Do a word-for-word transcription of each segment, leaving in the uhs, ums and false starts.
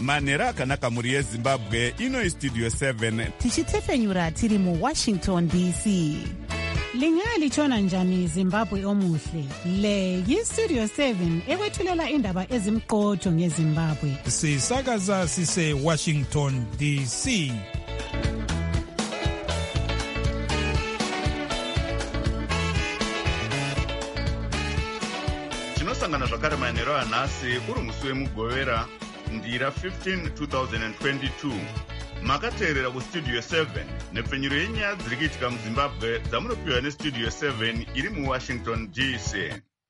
manhero akanaka mhuri yezimbabwe. Ino istudio seven tichitefenyura tiri mu Washington D C. Lingalitshona njani Zimbabwe omuhle? Le yistudio seven ekwethulela indaba ezimqotho ngeZimbabwe. Sisakaza sise Washington D C. tinosangana zvakare manhero anhasi uri musi wemugovera ndira fifteen twenty twenty-two. makateerera kustudio seven nepfenyuro yenyaya dziri kuitika muzimbabwe dzamunopiwa nestudio seven iri muwashington D C.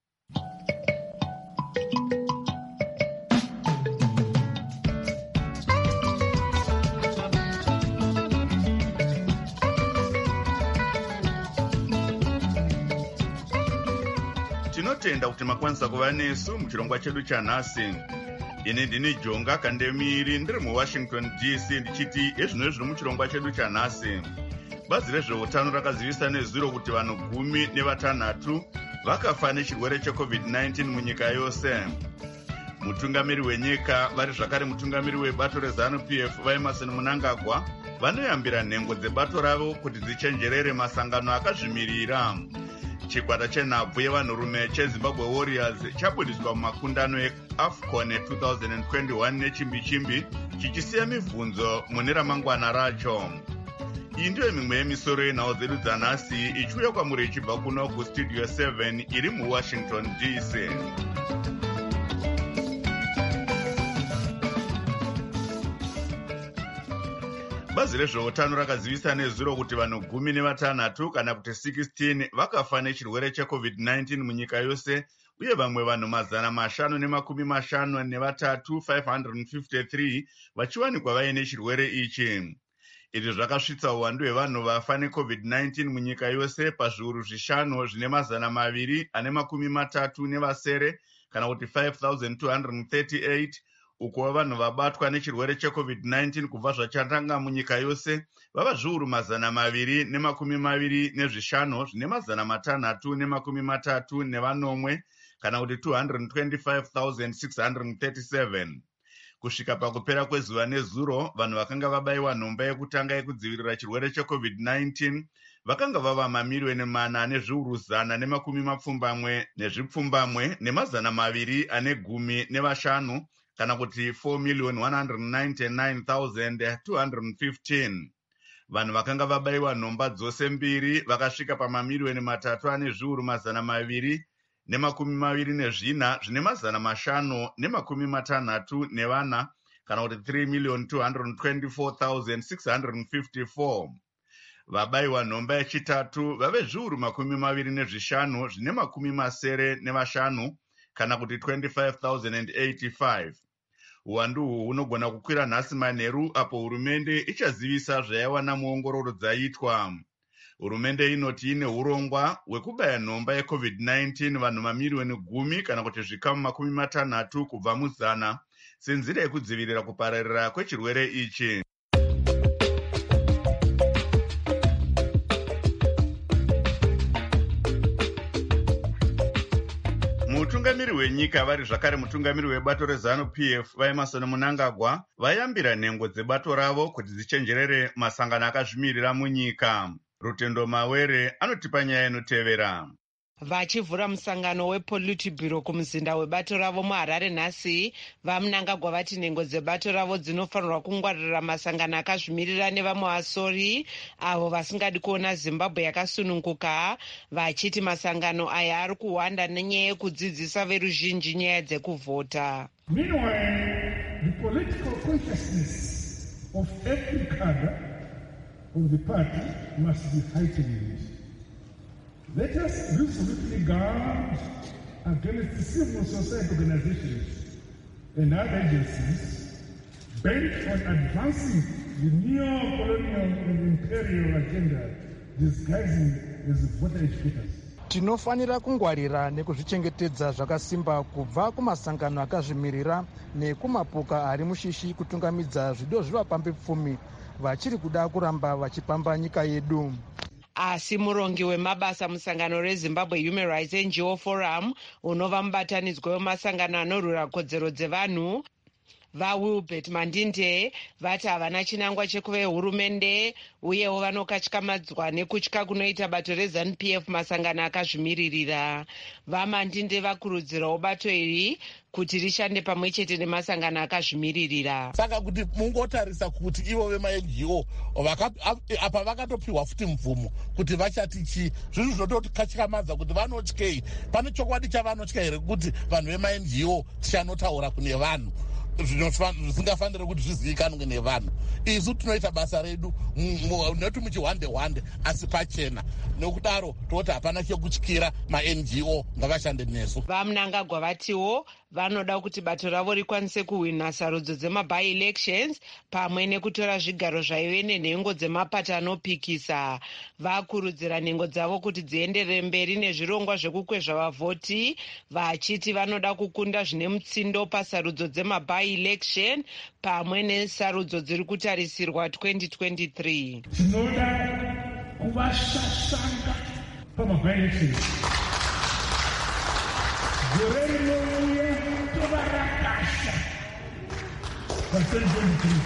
tinotenda kuti makwanisa kuva nesu muchirongwa chedu chanhasi. Ini ndini Jonga Kandemiri ndiri muWashington D C ndichiti ezvino zviri muchirongwa chedu chanhasi. Bazi rezveutano rakazivisa nezuro kuti vanhu gumi nevatanhatu vakafa nechirwere checovid nineteen munyika yose. Mutungamiri wenyika vari zvakare mutungamiri webato reZANU-P F vaEmerson Mnangagwa vanoyambira nhengo dzebato ravo kuti dzichenjerere masangano akazvimirira. Chikwata chenhabvu yevanhurume cheZimbabwe Warriors chabudiswa mumakundano eAFCON twenty twenty-one nechimbi chimbi chichisiya mibvunzo mune ramangwana racho. Iyi ndiyo mimwe yemisoro yenhau dzedu dzanhasi ichiuya kwamuri ichibva kuno kustudio seven iri muWashington D C. Bazi rezveutano rakazivisa nezuro kuti vanhu gumi nevatanhatu kana kuti sixteen vakafa nechirwere checovid nineteen munyika yose uye vamwe vanhu mazana mashanu nemakumi mashanu nevatatu five hundred fifty-three vachiwanikwa vaine chirwere ichi. Izvi zvakasvitsa uwandu hwevanhu vafa necovid nineteen munyika yose pazviuru zvishanu zvine mazana maviri ane makumi matatu nevasere kana kuti five thousand two hundred thirty-eight. Uko vanhu vabatwa nechirwere checovid nineteen kubva zvachatanga munyika yose vava zviuru mazana maviri nemakumi maviri nezvishanu zvine mazana matanhatu nemakumi matatu nevanomwe kana kuti two hundred twenty-five thousand six hundred thirty-seven. Kusvika pakupera kwezuva nezuro vanhu vakanga vabayiwa nhomba yekutanga yekudzivirira chirwere checovid nineteen vakanga vava mamiliyoni mana nezviuru zana nemakumi mapfumbamwe nezvipfumbamwe nemazana maviri ane gumi nevashanu kana kuti four million one hundred ninety-nine thousand two hundred fifteen. Vanhu vakanga vabayiwa nhomba dzose mbiri vakasvika pamamiliyoni matatu ane zviuru mazana maviri nemakumi maviri nezvina zvine mazana mashanu nemakumi matanhatu nevana kana kuti three million two hundred twenty-four thousand six hundred fifty-four. Vabayiwa nhomba yechitatu vave zviuru makumi maviri nezvishanu zvine makumi masere nevashanu kana kuti twenty-five thousand eighty-five. Uwandu uhu hunogona kukwira nhasi manheru apo hurumende ichazivisa zvaiwana muongororo dzaitwa. Hurumende inoti ine urongwa hwekubaya nhomba yecovid nineteen vanhu mamiliyoni gumi kana kuti zvikamu makumi matanhatu kubva muzana senzira yekudzivirira kupararira kwechirwere ichi. Mutungamiri wenyika vari zvakare mutungamiri webato reZANU-P F vaEmerson Mnangagwa vayambira nhengo dzebato ravo kuti dzichenjerere masangano akazvimirira munyika. Rutendo Mawere anotipa nyaya inotevera. Vachivhura musangano wePolitburo kumuzinda webato ravo muHarare nhasi, vaMnangagwa vati nhengo dzebato ravo dzinofanirwa kungwarira masangano akazvimirira nevamwe vasori avo vasingadi kuona Zimbabwe yakasununguka, vachiti masangano aya ari kuhwanda nenyaya yekudzidzisa veruzhinji nyaya dzekuvhota. Meanwhile, the political consciousness of every cadre of the party must be heightened. Let us resolutely guard against civil society organizations and other agencies bent on advancing the neo-colonial and imperial agenda disguising as voter educators. Tinofanira kungwarira nekuzvichengetedza zvakasimba kubva kumasangano akazvimirira nekumapoka ari mushishi kutungamidza zvido zvivapambi pfumi vachiri kuda kuramba vachipamba nyika yedu. Asi murongi wemabasa musangano reZimbabwe Human Rights N G O Forum unova mubatanidzwa wemasangano anorwira kodzero dzevanhu VaWilbert Mandinde vati havana chinangwa chekuve hurumende uyewo vanokatyamadzwa nekutya kunoita bato reZANU P F masangano akazvimiririra. VaMandinde vakurudzirawo bato iri kuti rishande pamwe chete nemasangano akazvimiririra. Saka kuti mungotarisa kuti ivo vema-N G O apa vakatopiwa futi mvumo kuti vachati chi, zvinhu zvinototikamadza kuti vanotyei. Pane chokwadi chavanotya here kuti vanhu vema-N G O tichanotaura kune vanhu zvisingafanire kuti zvizivikanwe nevanhu. Isu tinoita basa redu noti muchihwande hwande asi pachena, nokudaro toti hapana chekutyira ma-N G O ngavashande nesu. VaMnangagwa vatiwo vanoda kuti bato ravo rikwanise kuhwina sarudzo dzema-by elections pamwe nekutora zvigaro zvaive nenhengo dzemapato anopikisa. Vakurudzira nhengo dzavo kuti dzienderere mberi nezvirongwa zvekukwezva vavhoti, vachiti vanoda kukunda zvine mutsindo pasarudzo dzema-by election pamwe nesarudzo dziri kutarisirwa twenty twenty-three. Tinoda kuvashashanga pama-by elections. Gore rinouya tovarakasha pa-twenty twenty-three.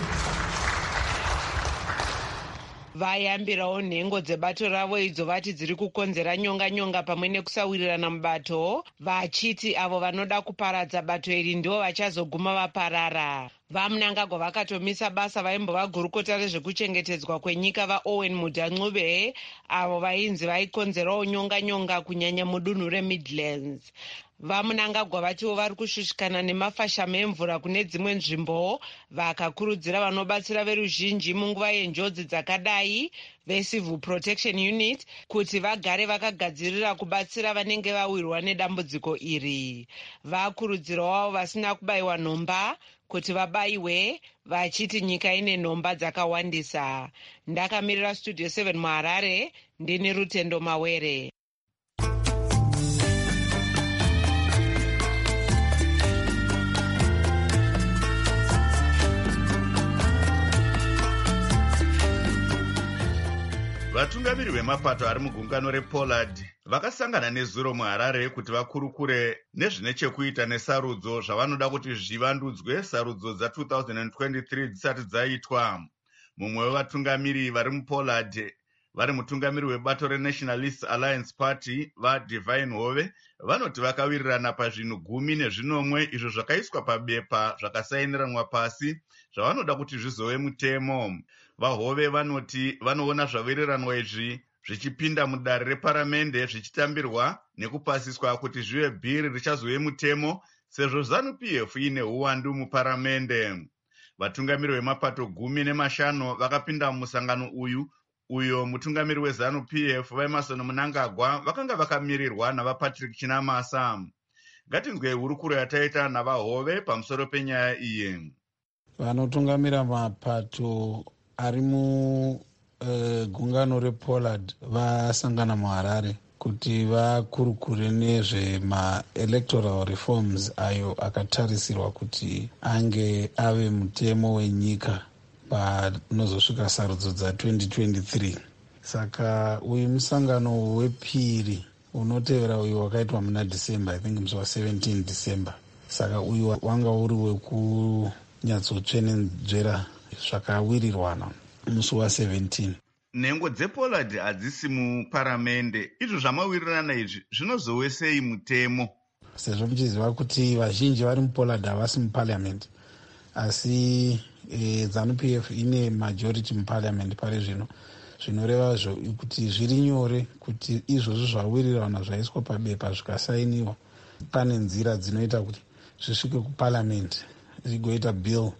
Vayambirawo nhengo dzebato ravo idzo vati dziri kukonzera nyonga-nyonga pamwe nekusawirirana mubato, vachiti avo vanoda kuparadza bato iri ndivo vachazoguma vaparara. VaMnangagwa vakatomisa basa vaimbova gurukota rezvekuchengetedzwa kwenyika vaOwen Mudanxube, avo vainzi vaikonzerawo nyonga-nyonga kunyanya mudunhu reMidlands. VaMnangagwa vatiwo vari kushushikana nemafashamo emvura kune dzimwe nzvimbo, vakakurudzira vanobatsira veruzhinji munguva yenjodzi dzakadai veCivil Protection Unit kuti vagare vakagadzirira kubatsira vanenge vawirwa nedambudziko iri. Vakurudzirawo vasina kubayiwa nhomba kuti vabayiwe, vachiti nyika ine nhomba dzakawandisa. Ndakamirira Studio seven muHarare, ndini Rutendo Mawere. Vatungamiri vemapato ari mugungano rePollard vakasangana nezuro muHarare kuti vakurukure nezvine chekuita nesarudzo zvavanoda kuti zvivandudzwe sarudzo dza-twenty twenty-three dzisati dzaitwa. Mumwe wevatungamiri vari muPollard vari mutungamiri webato reNationalist Alliance Party vaDivine Hove vanoti vakawirirana pazvinhu gumi nezvinomwe izvo zvakaiswa pabepa zvakasainiranwa pasi zvavanoda kuti zvizove mutemo. VaHove vanoti vanoona zvawiriranwa izvi zvichipinda mudare reparamende zvichitambirwa nekupasiswa kuti zvive bhiri richazove mutemo sezvo ZANU P F ine uwandu muparamende. Vatungamiri vemapato gumi nemashanu vakapinda mumusangano uyu uyo mutungamiri weZANU P F vaEmmerson Mnangagwa vakanga vakamirirwa navaPatrick Chinamasa. Ngatinzwei hurukuro yataita navaHove pamusoro penyaya iyi. Vanotungamira mapato ari mugungano uh, rePollard vasangana muHarare kuti vakurukure nezvema-electoral reforms ayo akatarisirwa kuti ange ave mutemo wenyika panozosvika sarudzo dza-twenty twenty-three. Saka uyu musangano wepiri unotevera uyu wakaitwa muna December, I think musi wa-seventeen December. Saka uyu wanga uri wekunyatsotsenenzvera zvakawirirwana musi wa-seventeen. Nhengo dzePollard hadzisi muparamende. Izvo zvamawirirana izvi zvinozowesei mutemo? Sezvo muchiziva kuti vazhinji vari muPollard havasi muparliament, asi e, ZANU P F ine majority muparliament pari zvino, zvinoreva kuti zviri nyore kuti izvozvo zvawirirana zvaiswa pabepa zvikasainiwa, pane nzira dzinoita kuti zvisvike kuparliament zvigoita bill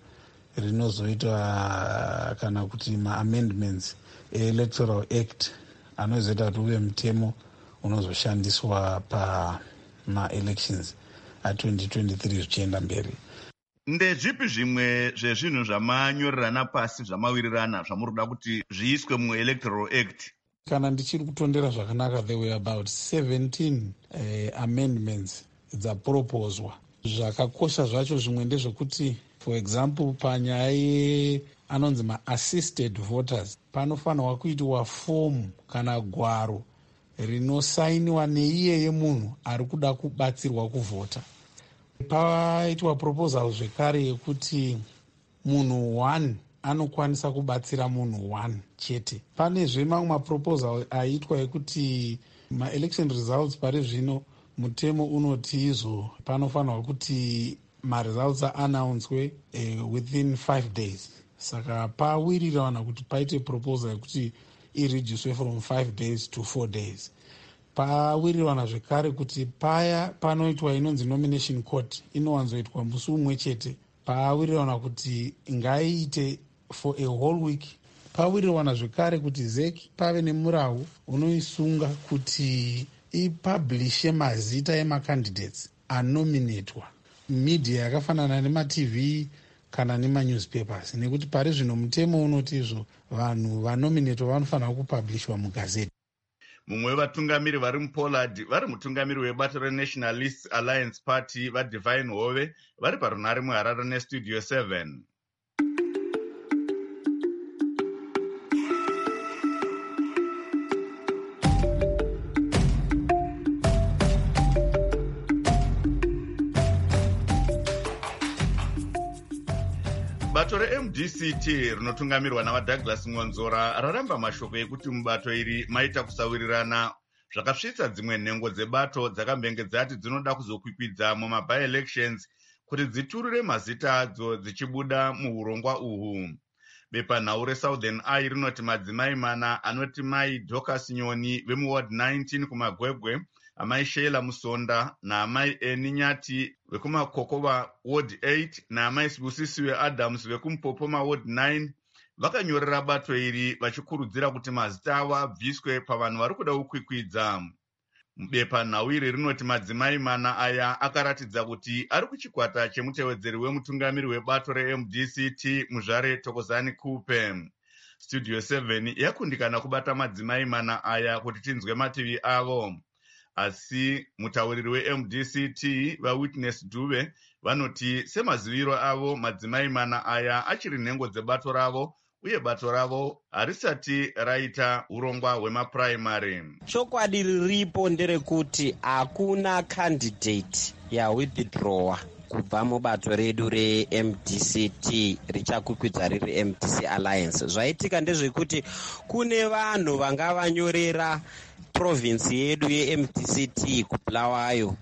rinozoita kana kuti ma-amendments e-electoral act anozoita kuti uve mutemo unozoshandiswa pama-elections a-twenty twenty-three zvichienda mberi. Ndezvipi zvimwe zvezvinhu zvamanyorerana pasi zvamawirirana zvamuri kuda kuti zviiswe mu-electoral act? Kana ndichiri kutondera zvakanaka, there were about seventeen uh, amendments dzaproposwa. Zvakakosha zvacho zvimwe ndezvekuti, for example, panyaya anonzi ma-assisted voters panofanirwa kuitiwa fomu kana gwaro rinosainiwa neiyeye munhu ari kuda kubatsirwa kuvhota. Paitwa proposal zvekare yekuti munhu one anokwanisa kubatsira munhu one chete. Panezve mamwe maproposal aitwa yekuti maelection results pari zvino mutemo unoti izvo panofanirwa kuti maresults aannouncwe uh, within five days. Saka pawirirana kuti paite proposal yekuti ireducwe from five days to four days. Pawirirana zvekare kuti paya panoitwa inonzi nomination court inowanzoitwa musi umwe chete. Pawirirana kuti ngaiite for a whole week. Pawirirana zvekare kuti Z E C pave nemurau unoisunga kuti ipublishe mazita emacandidates anominatwa media yakafanana nematv kana nemanewspapers, nekuti pari zvino mutemo unoti izvo vanhu vanominatwa vanofanira kupublishwa mugazeti. Mumwe wevatungamiri vari muPoland vari mutungamiri webato reNationalist Alliance Party vaDivine Hove vari parunhare muHarare neStudio seven. Bato reM D C T rinotungamirwa navaDouglas Ngonzora raramba mashoko ekuti mubato iri maita kusawirirana zvakasvitsa dzimwe nhengo dzebato dzakambenge dzati dzinoda kuzokwikwidza mumaby-elections kuti dziturure mazita adzo dzichibuda muurongwa uhu. Bepanhau reSouthern Eye rinoti madzimai mana anoti mai Dorcas Nyoni vemuward nineteen kumagwegwe, amai Sheila Musonda naamai Eni Nyati vekumakokova ward eight naamai Sibusisiwe Adams vekumupopoma ward nine vakanyorera bato iri vachikurudzira kuti mazita avo abviswe pavanhu vari kuda kukwikwidza. Bepanhau iri rinoti madzimai mana aya akaratidza kuti ari kuchikwata chemutevedzeri wemutungamiri webato reM D C T Muzvare Thokozani Kupe. Studio seven yakundikana kubata madzimai mana aya kuti tinzwe mativi avo. Asi mutauriri weM D C T vaWitness Dube vanoti semaziviro avo madzimai mana aya achiri nhengo dzebato ravo uye bato ravo harisati raita urongwa hwemapuraimari. Chokwadi riripo nderekuti hakuna candidate yawithdrawa kubva mubato redu reM D C T richakukwidza riri M D C Alliance. Zvaitika ndezvekuti kune vanhu vanga vanyorera province yedu yeM D C T kubulawayo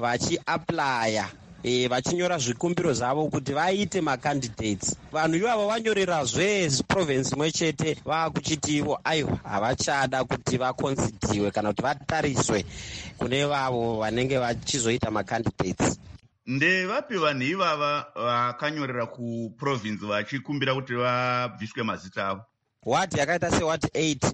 vachiaplya E, vachinyora zvikumbiro zvavo kuti vaite macandidates. Vanhu ivavo vanyorera zveprovince imwe chete vakuchitivo aiwa havachada kuti vakonsidiwe kana kuti vatariswe kune vavo vanenge vachizoita macandidates. Ndevapi vanhu ivava vakanyorera kuprovince vachikumbira kuti vabviswe mazita avo? Ward yakaita seward eight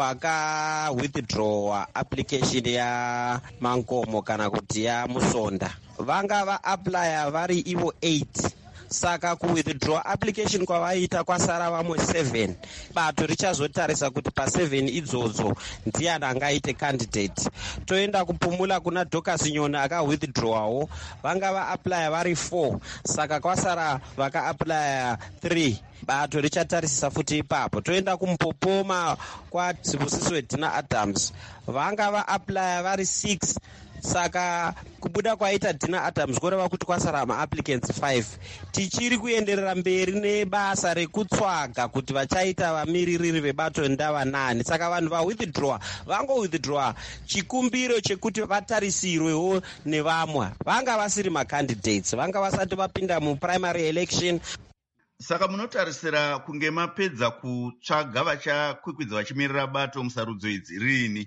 kwaka withdraw application ya Mankomo kana kuti ya Musonda vanga va apply vari ivo eight. Saka ku withdraw application kwavaita kwasara vamwe seven. Bato richazotarisa kuti pa seven idzodzo ndiani angaite candidate. Toenda kupumula kuna Dorcas Nyoni aka withdrawawo vanga va apply vari four. Saka kwasara vaka apply three. Bato richatarisisa futi ipapo. Toenda kumupopoma kwa Sibusisiwe Dina Adams vanga va apply vari six. Saka kubuda kwaita Dina Adams kureva kuti kwasara ma-applicants five. Tichiri kuenderera mberi nebasa rekutsvaga kuti vachaita vamiririri vebato ndava nani. Saka vanhu va-withdraw vango withdraw chikumbiro chekuti vatarisirwewo nevamwe. Vanga vasiri macandidates, vanga vasati vapinda muprimary election. Saka munotarisira kunge mapedza kutsvaga vachakwikwidza vachimirira bato musarudzo idzi rini?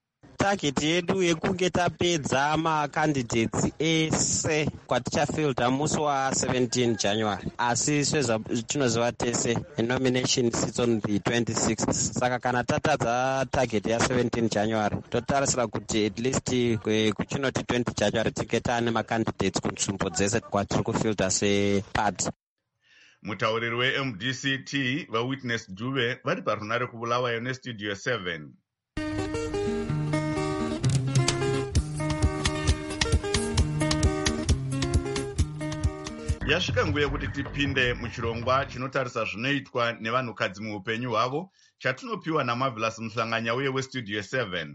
Target yedu yekunge tapedza macandidates ese kwatichafilda musi wa seventeen January. Asi sezvatinoziva tese nominations it's on the twenty-sixth. Saka kana tatadza target ya seventeen January totarisira kuti at least kuchinoti twenty January tinge taane macandidates kunzvimbo dzese kwatiri kufilda separty. Mutauriri weM D C T vaWitness Dube vari parunhare kubulawayo neStudio seven. Yasvika nguva yekuti tipinde muchirongwa chinotarisa zvinoitwa nevanhukadzi muupenyu hwavo chatinopiwa naMarvelous Musanganya uye weStudio seven.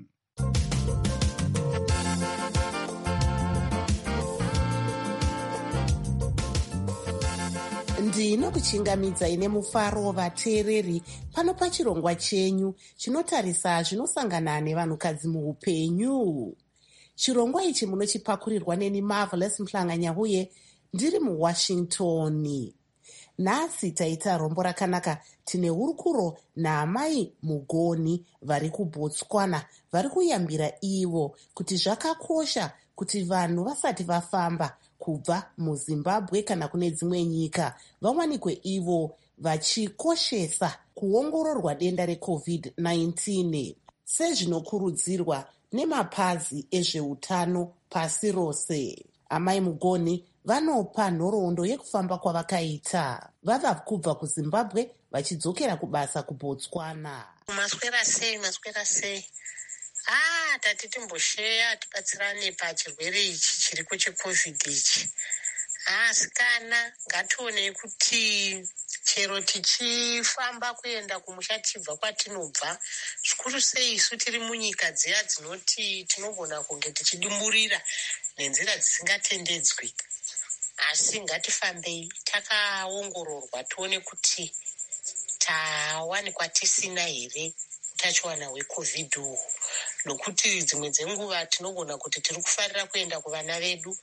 ndinokuchingamidzai nemufaro vateereri pano pachirongwa chenyu chinotarisa zvinosangana nevanhukadzi muupenyu. Chirongwa ichi munochipakurirwa neni Marvelous Mhlanga-Nyahuye ndiri muWashington. Nhasi taita rombo rakanaka. Tine hurukuro naamai Mugoni vari kuBotswana vari kuyambira ivo kuti zvakakosha kuti vanhu vasati vafamba kubva muZimbabwe kana kune dzimwe nyika vawanikwe ivo vachikoshesa kuongororwa denda recovid nineteen sezvinokurudzirwa nemapazi ezveutano pasi rose. Amai Mugoni vanopa nhoroondo yekufamba kwavakaita vava kubva kuZimbabwe vachidzokera kubasa kuBotswana. Maswera sei, maswera sei. Ah, tati timbosheya tibatsirane pachirwere ichi chiri kuchecovid ichi. Ah, sikana ngatione kuti chero tichifamba kuenda kumusha tibva kwatinobva, zvikuru sei isu tiri munyika dziya dzinoti tinogona kunge tichidimburira nenzira dzisingatendedzwi. Asi ngatifambei takaongororwa tione kuti tawanikwa tisina here utachiwana hwecovid uhu, nokuti dzimwe dzenguva tinogona kuti tiri kufarira kuenda kuvana vedu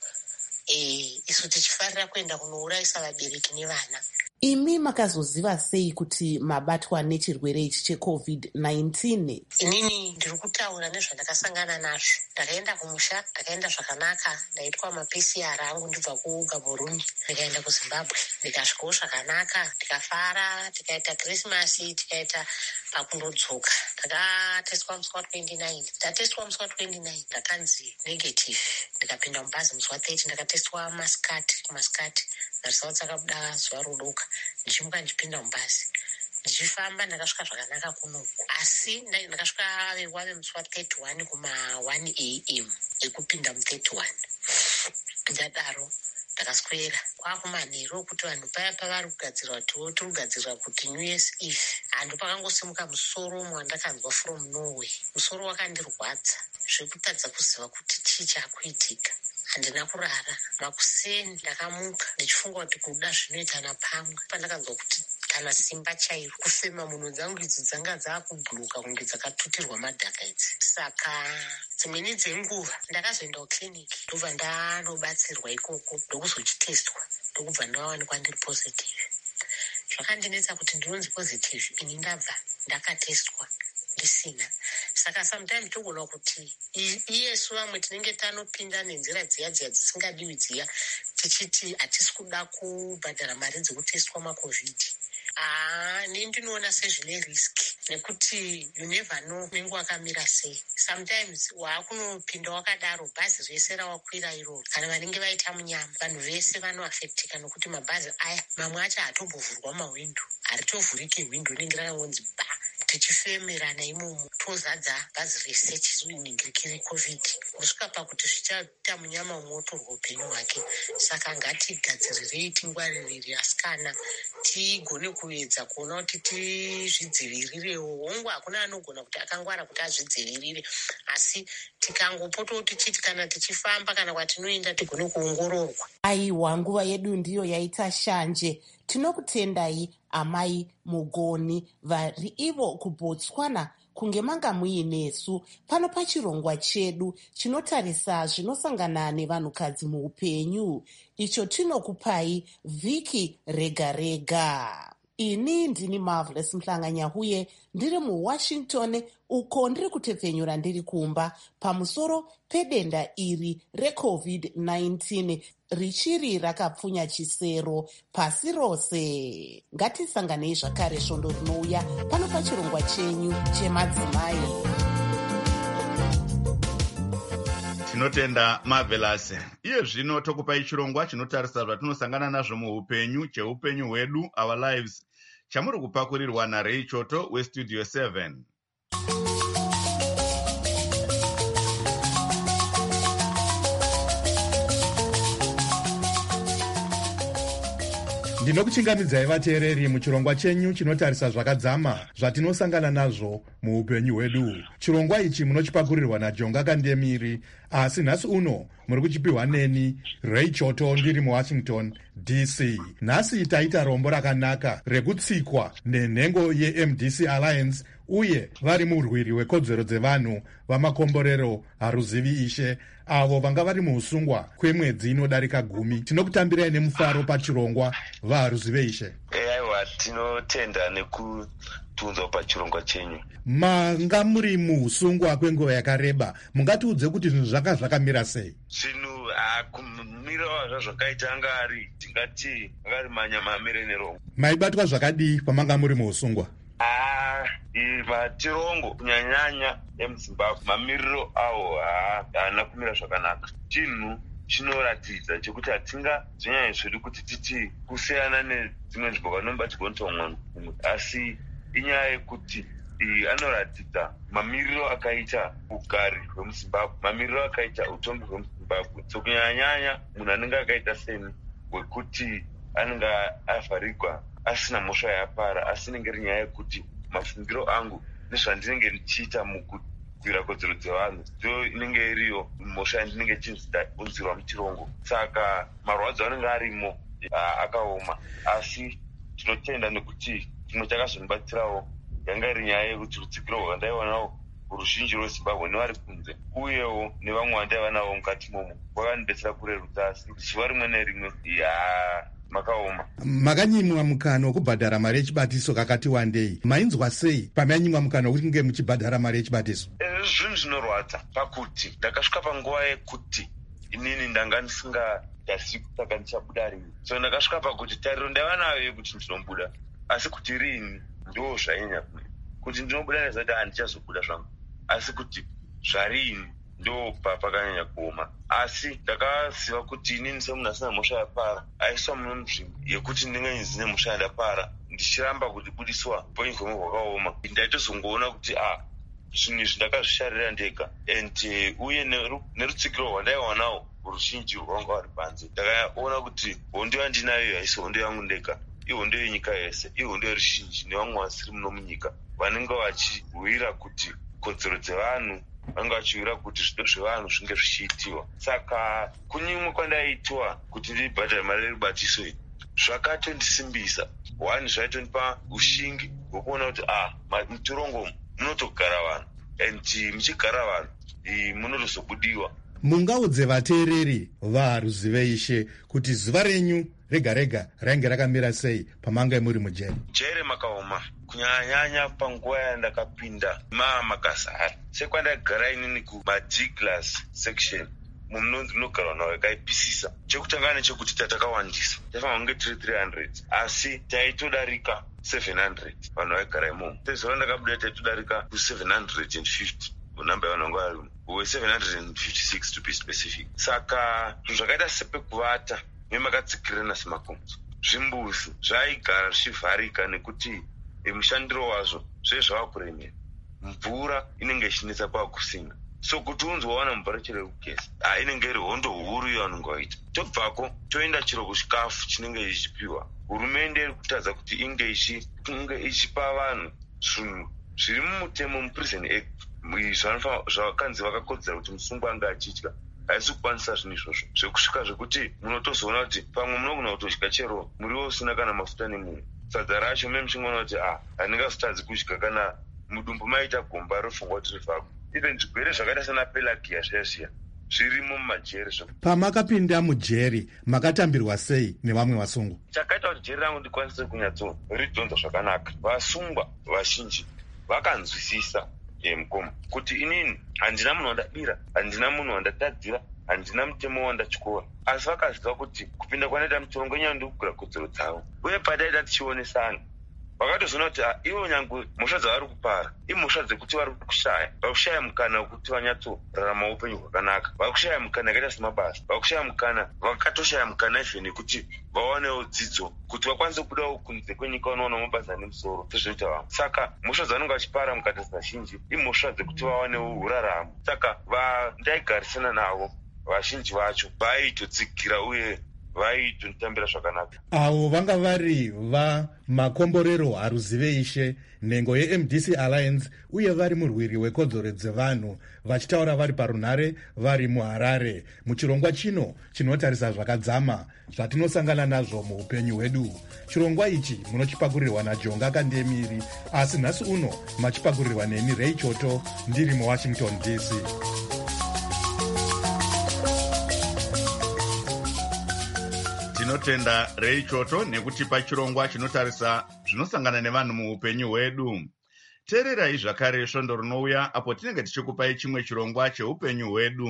e, isu tichifarira kuenda kunourayisa vabereki nevana. Imi makazoziva sei kuti mabatwa nechirwere ichi checovid nineteen? Inini ndiri kutaura nezvandakasangana nazvo. Ndakaenda kumusha, ndakaenda zvakanaka, ndaitwa maP C R angu ndibva kuGaborone, ndikaenda kuZimbabwe, ndikasvikawo zvakanaka, ndikafara, tikaita Krismasi, tikaita pakundodzoka. Ndakatestwa musi wa29, ndatestwa musi wa29 ndakanzi negative. Ndikapinda mubhazi musi wa30, ndakatestwa masikati, kumasikati. Results akabuda zuva rodoka, ndichimuka ndichipinda mubhazi. Ndichifamba ndakasvika zvakanaka kunoku. Asi ndakasvika vewave musi wa31 kuma one a m ekupinda mu31. Ndadaro ndakaswera kwakumanheru okuti vanhu paya pavari kugadzirwa kuti tiri kugadzirira kuti New Year's Eve. Hando pakangosimuka musoro umwe wandakanzwa from Norway. Musoro wakandirwadza zvekutadza kuziva kuti chii chakuitika. Handina kurara. Makuseni ndakamuka ndichifunga kuti kuda zvinoita napamwe. Pandakanzwa kuti kana simba chairo kufema munhu dzangu idzi dzanga dzakubhuluka kunge dzakatutirwa madhaka idzi. Saka dzimweni dzenguva ndakazoenda kukiriniki ndobva ndanobatsirwa ikoko ndokuzochitestwa ndokubva ndawanikwa ndiri positive. Zvakandinetsa kuti ndinonzi positive ini ndabva ndakatestwa ndisina. Saka sometimes togona kuti iyesu vamwe tinenge tanopinda nenzira dziya dziya dzisingadiwi dziya tichiti hatisi kuda kubhadhara mari dzekutestwa macovid. Ah, ini ndinoona sezvine riski nekuti you never know nenguva wakamira sei. Sometimes waakunopinda wakadaro bhazi rese rawakwira iroro kana vanenge vaita munyama vanhu vese vanoafektika nokuti mabhazi aya mamwe acho hatombovhurwa mahwindo, haritovhurike hwindo rinenge rakangonzi bha. Tichifemerana imomo tozadza bhazi rese chiriningirikire covid kusvika pakuti zvichaita munyama umotorwa upenyu hwake. Saka ngatigadzirirei tingwaririre asikana tigone kuedza kuona kuti tizvidzivirirewo. Hongu hakuna anogona kuti akangwara kuti azvidzivirire, asi tikangopota kuti chiti kana tichifamba kana kwatinoenda tigone kuongororwa. Aiwa, nguva yedu ndiyo yaita shanje. Tinokutendai amai Mugoni vari ivo kuBotswana kunge manga muinesu pano pachirongwa chedu chinotarisa zvinosangana nevanhukadzi muupenyu icho tinokupai vhiki rega rega. Ini ndini Marvelous Mhlanga-Nyahuye ndiri muWashington uko ndiri kutepfenyura ndiri kumba pamusoro pedenda iri recovid nineteen richiri rakapfunya chisero pasi rose. Ngatisanganei zvakare svondo rinouya pano pachirongwa chenyu chemadzimai. Tinotenda Marvelous. Iye zvino tokupai chirongwa chinotarisa zvatinosangana nazvo muupenyu cheupenyu hwedu, our lives, chamuri kupakurirwa naRay Choto weStudio seven. ndinokuchingamidzai vateereri muchirongwa chenyu chinotarisa zvakadzama zvatinosangana nazvo muupenyu hwedu. chirongwa ichi munochipakurirwa najonga kandemiri, asi nhasi uno muri kuchipiwa neni Ray Choto ndiri muwashington D C. nhasi taita rombo rakanaka rekutsikwa nenhengo yeM D C Alliance uye vari murwiri wekodzero dzevanhu vamakomborero haruzivi ishe, avo vanga vari muusungwa kwemwedzi inodarika gumi. tinokutambirai nemufaro pachirongwa vaharuzive ishe. aiwa tinotenda nekutunzwa pachirongwa chenyu. manga muri muusungwa kwenguva yakareba, mungatiudze kuti zvinhu zvaka zvakamira sei? zvinhu kumira wazvo zvakaita anga ari tingati anga ari manyamamire nerongo. maibatwa zvakadii pamanga muri muusungwa? Ah, matirongo kunyanyanya emuzimbabwe mamiriro awo haana kumira zvakanaka. chinhu chinoratidza chekuti hatinga zvinyanya zvedu kuti titi kusiyana nedzimwe nzvimbo vanobatirwa ntomwana, asi inyaya yekuti anoratidza mamiriro akaita ugari hwemuzimbabwe, mamiriro akaita utongi hwemuzimbabwe. so kunyanyanya munhu anenge akaita seni wekuti anenge avharigwa asina mhosva yapara, asi inenge iri nyaya yekuti mafungiro angu nezvandinenge ndichiita mukugwira kodzero dzevanhu ndo inenge iriyo mhosva yandinenge chinzirwa muchirongo. saka marwadzo anenge arimo akaoma, asi tinotenda nekuti chimwe chakazonibatsirawo yanga iri nyaya yekuti rutsikiro rwandaiwanawo ruzhinji rwezimbabwe nevari kunze uyewo nevamwe vandaivanawo mukati momo kwakanidetsera kurerutsa, asi ziva rimwe nerimwe ya makaoma. makanyimwa mukana wekubhadhara mari yechibatiso kakati wandei, mainzwa sei pamanyimwa mukana wekuti kunge muchibhadhara mari yechibatiso? zvinhu zvinorwadza pakuti ndakasvika panguva yekuti inini ndanga ndisingazivi kusaka ndichabuda rini. so ndakasvika pakuti tariro ndaiva nayo yekuti ndinobuda, asi kuti rini ndo zvainya kuti ndinobuda nezati handichazobuda zvangu, asi kuti zvarini ndo pakanyanya kuoma. asi ndakaziva kuti inini semunhu asina mhosva yapara aiswa mune nzvimbo yekuti ndinge ndine mhosva yandapara ndichiramba kutibudiswa poingomo hwakaoma, ndaitozongoona kuti ah zvinhu izvi ndakazvisharira ndega and uye nerutsikiro rwandaiwanawo ruzhinji rwanga rwari panze. ndakaona kuti hondo yandinayo haisi hondo yangu ndega, ihondo yenyika yese, ihondo yeruzhinji nevamwe vasiri muno munyika vanenge vachirwira kuti kodzero dzevanhu, vanga vachiwira kuti zvido zvevanhu zvinge zvichiitiwa. saka kunyimwe kwandaitwa kuti ndibhadhare mari yerubatiso iyi zvakatondisimbisa. one zvaitondipa ushingi hwekuona kuti ah muchirongo munotogara vanhu and muchigara vanhu munotozobudiwa. mungaudze vateereri vaharuzive ishe kuti zuva renyu rega rega rainge rakamira sei pamanga muri mujeri? jere makaoma kunyanyanya panguva yandakapinda maa makazara. sekwandagara inini kumad class section mumunonzi munogarwa nawo yakaipisisa. chekutanga nechekuti tatakawandisa taifana kunge tiri three hundred asi taitodarika seven hundred vanhu vaigara imomo. sezora ndakabuda taitodarika ku-seven hundred fifty namba yavanhu vanga varimo we-seven hundred fifty-six to be specific. saka zvinhu zvakaita sepekuvata nemakatsikirana semakomzo, zvimbuzi zvaigara zvichivharika nekuti mushandiro wazvo zvee zvava kuremera, mvura inenge ichinetsa kwava kusina. so kuti unzwawana mvura chero kugezi inenge iri hondo huru yavanenge vaita. tobvako toenda chero kuchikafu chinenge ichipiwa. hurumende iri kutadza kuti inge ichipa vanhu zvinhu zviri mumutemo muprison act zvakanzi vakakodzera kuti musungwa anga achidya, haisi kukwanisa zvinhu izvozvo zvekusvika zvekuti munotozoona kuti pamwe munogona kutodya chero muriwo usina kana mafuta nemunhu. sadza racho memuchingoona kuti ah handingazotadzi kudya kana mudumbu maita gomba rofungwa kuti rivhako. even zvirwere zvakaita sana pelagia zviya zviya zvirimo mumajeri. pamakapinda mujeri makatambirwa sei nevamwe vasungwa? chakaita kuti jeri rangu ndikwanise kunyatsoridhonza zvakanaka. vasungwa vazhinji vakanzwisisa mukoma kuti inini handina munhu wandabira, handina munhu wandatadzira, handina mutemo wandatyora, asi vakaziva kuti kupinda kwanoita muchirongo nyaya ndikugura kodzero dzavo. uye pataita tichionesana vakatozoona kuti ivo nyange mhosva dzavari kupara imhosva dzekuti vari kushaya, vari kushaya mukana wekuti vanyatsorarama upenyu hwakanaka, vari kushaya mukana yakaita semabasa, vari kushaya mukana, vakatoshaya mukana even yekuti vawanewo dzidzo kuti vakwanise kudawo kunze kwenyika vanoona mabasa nemusoro sezvinoita vamwe. saka mhosva dzavanenge vachipara mukati zazhinji imhosva dzekuti vawanewo uraramo. saka vandaigarisana navo vazhinji vacho vaitotsigira uye vaitonditambira zvakanaka. Avo vanga vari vamakomborero haruzive ishe, nhengo ye-M D C Alliance uye vari murwiri wekodzero dzevanhu, vachitaura vari parunhare vari muHarare muchirongwa chino chinotarisa zvakadzama zvatinosangana nazvo muupenyu hwedu. Chirongwa ichi munochipakurirwa naJonga Kandemiri, asi nhasi uno machipakurirwa neni Ray Choto ndiri muWashington D C. Tinotenda Ray Choto nekutipa chirongwa chinotarisa zvinosangana nevanhu muupenyu hwedu. Teererai zvakare svondo rinouya apo tinenge tichikupai chimwe chirongwa cheupenyu hwedu.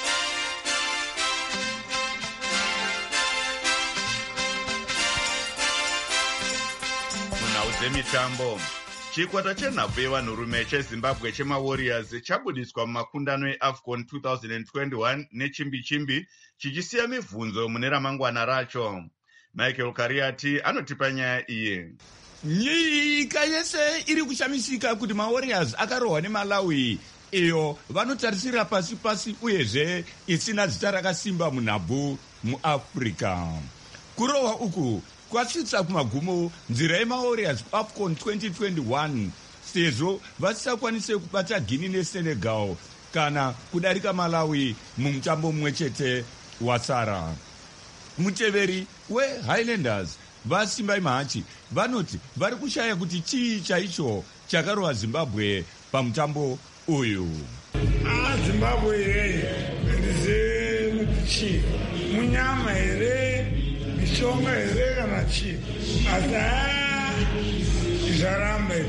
Munhau dzemitambo, chikwata chenhabvu yevanhurume chezimbabwe chemawarriors chabudiswa mumakundano eAFCON twenty twenty-one nechimbi chimbi chichisiya mibvunzo mune ramangwana racho. Michael Kariati anotipa nyaya iye. Nyika yese iri kushamisika kuti mawarriors akarohwa neMalawi, iyo vanotarisira pasi pasi uyezve isina zita rakasimba munhabvu muAfrica. Kurohwa uku kwasvitsa kumagumo nzira yemawarriors AFCON twenty twenty-one sezvo vasisakwanise kubata Guinea neSenegal kana kudarika Malawi mumutambo mumwe chete wasara. Muteveri weHighlanders vaSimbai Mahachi vanoti vari kushaya kuti chii chaicho chakarohwa Zimbabwe pamutambo uyu. Ah, Zimbabwe here ndize muchi munyama here mishonga here kana chi ata izvarambe.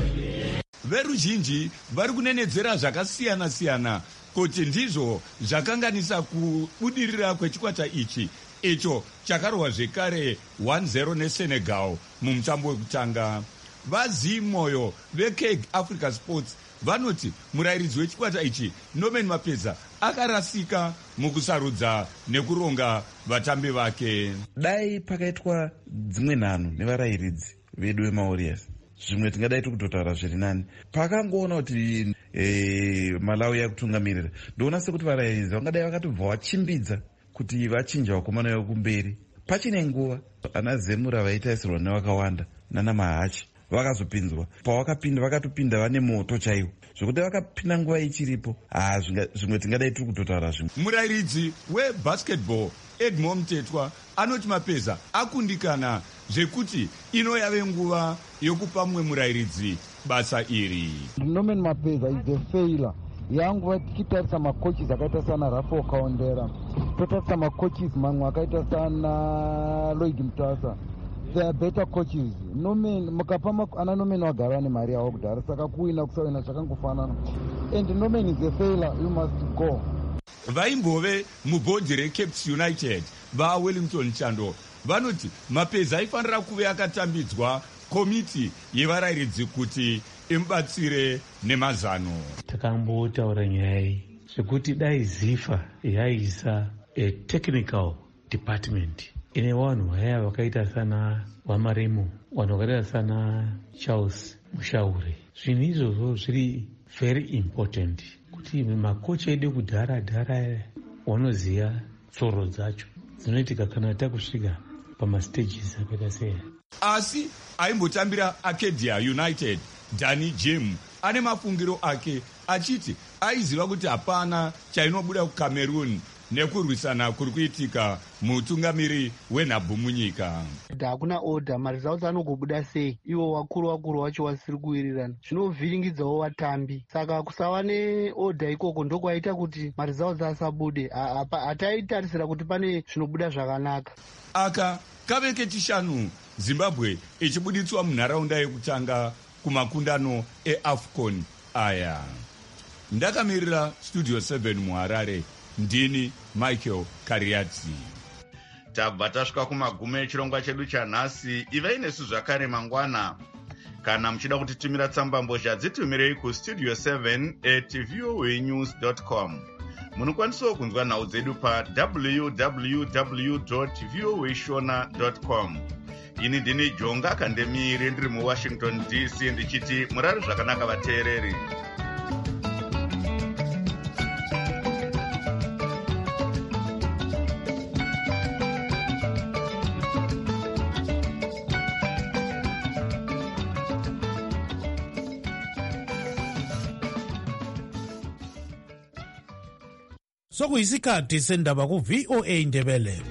Veruzhinji vari kunenedzera zvakasiyana siyana kuti ndizvo zvakanganisa kubudirira kwechikwata ichi icho chakarohwa zvekare one zero neSenegal mumutambo wekutanga. Vazi moyo veKeg Africa Sports vanoti murairidzi wechikwata ichi Norman Mapeza akarasika mukusarudza nekuronga vatambi vake. Dai pakaitwa dzimwe nhano nevarairidzi vedu veMawarriors, zvimwe tingadai tikutotaura zviri nani. Pakangoona kuti e, Malawi yakutungamirira, ndoona sekuti varairidzi vangadai vakatobva vachimbidza kuti vachinja vakomana vekumberi. Pachine nguva ana Zemura vaitaisirwa nevakawanda nana Mahachi vakazopinzwa, pavakapinda vakatopinda vane moto chaiwo, zvokuti vakapinda nguva ichiripo. Ah, zvimwe tingadai tiri kutotaura zvimwe. Murairidzi webasketball Edmond Mtetwa anoti Mapeza akundikana zvekuti ino yave nguva yokupa mumwe murairidzi basa iri. Norman Mapeza is a failure. Yangu tikitarisa makochis akaita sana Rafo Kaondera, totarisa makochis mamwe akaita sana Lloyd Mtasa. They are better coaches. Norman mukapa ana Norman wagara nemari yawo kudhara, saka kuwina kusawina zvakangofanana. And Norman is a failure, you must go. Vaimbove mubhodhi reCapes United vaWellington Chando vanoti Mapeza aifanira kuve akatambidzwa komiti yevarairidzi kuti imubatsire nemazano. Takambotaura nyaya iyi zvekuti dai ZIFA yaisa a technical department ine vanhu vaya vakaita sana Wamaremo, vanhu vakaita sana Charles Mushauri. Zvinhu izvozvo zviri very important kuti makocha edu kudhara dhara wanoziya tsoro dzacho dzinoitika kana takusvika pamastages akaita seya. Asi aimbotambira Arcadia United Danny Jem ane mafungiro ake achiti aiziva kuti hapana chainobuda kuCameroon nekurwisana kuri kuitika mutungamiri wenhabvu munyika. Hakuna order, maresults anogobuda sei iwo wakuru wakuru wacho wasiri kuwirirana, zvinovhiringidzawo vatambi. Saka kusava neorder ikoko ndokwaita kuti maresults asabude. Hataitarisira kuti pane zvinobuda zvakanaka. Aka kave kechishanu Zimbabwe ichibuditswa munharaunda yekutanga kumakundano eAFCON aya. Ndakamirira Studio seven muHarare, ndini Michael Kariati. Tabva tasvika kumagumo echirongwa chedu chanhasi. Ivai nesu zvakare mangwana. Kana muchida kutitumira tsamba mbozha dzitumirei kustudio seven at voa news dot com. Munokwanisawo kunzwa nhau dzedu pa w w w dot voa shona dot com. Ini ndini Jonga Kandemiri ndiri muWashington D C ndichiti murare zvakanaka vateereri. Sokuyisikhathi sendaba ku V O A Indebele.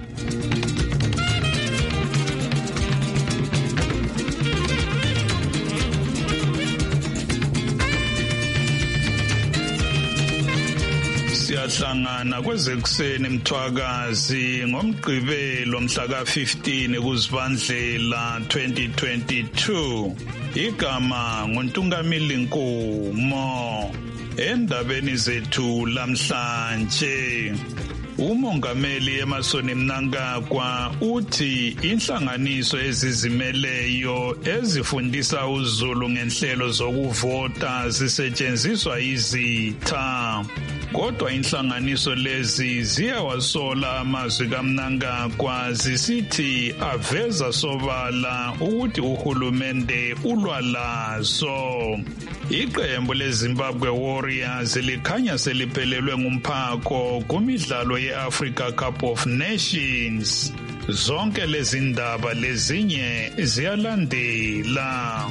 Siyahlangana kwezekuseni Mthwakazi ngomgqibelo mhla ka fifteen kuZibandlela twenty twenty-two. Igama nguNtungamili Nkomo. Endabeni zethu lamhlanje, umongameli Emmerson Mnangagwa uthi inhlanganiso ezizimeleyo ezifundisa uZulu ngenhlelo zokuvota zisetshenziswa izitha. Kodwa inhlanganiso lezi ziyawasola amazwi kaMnangagwa zisithi aveza sobala ukuthi uhulumende ulwa lazo. Iqembu leZimbabwe Warriors likhanya seliphelelwe ngumphako kumidlalo ye-Africa Cup of Nations. Zonke lezi ndaba lezinye ziyalandela.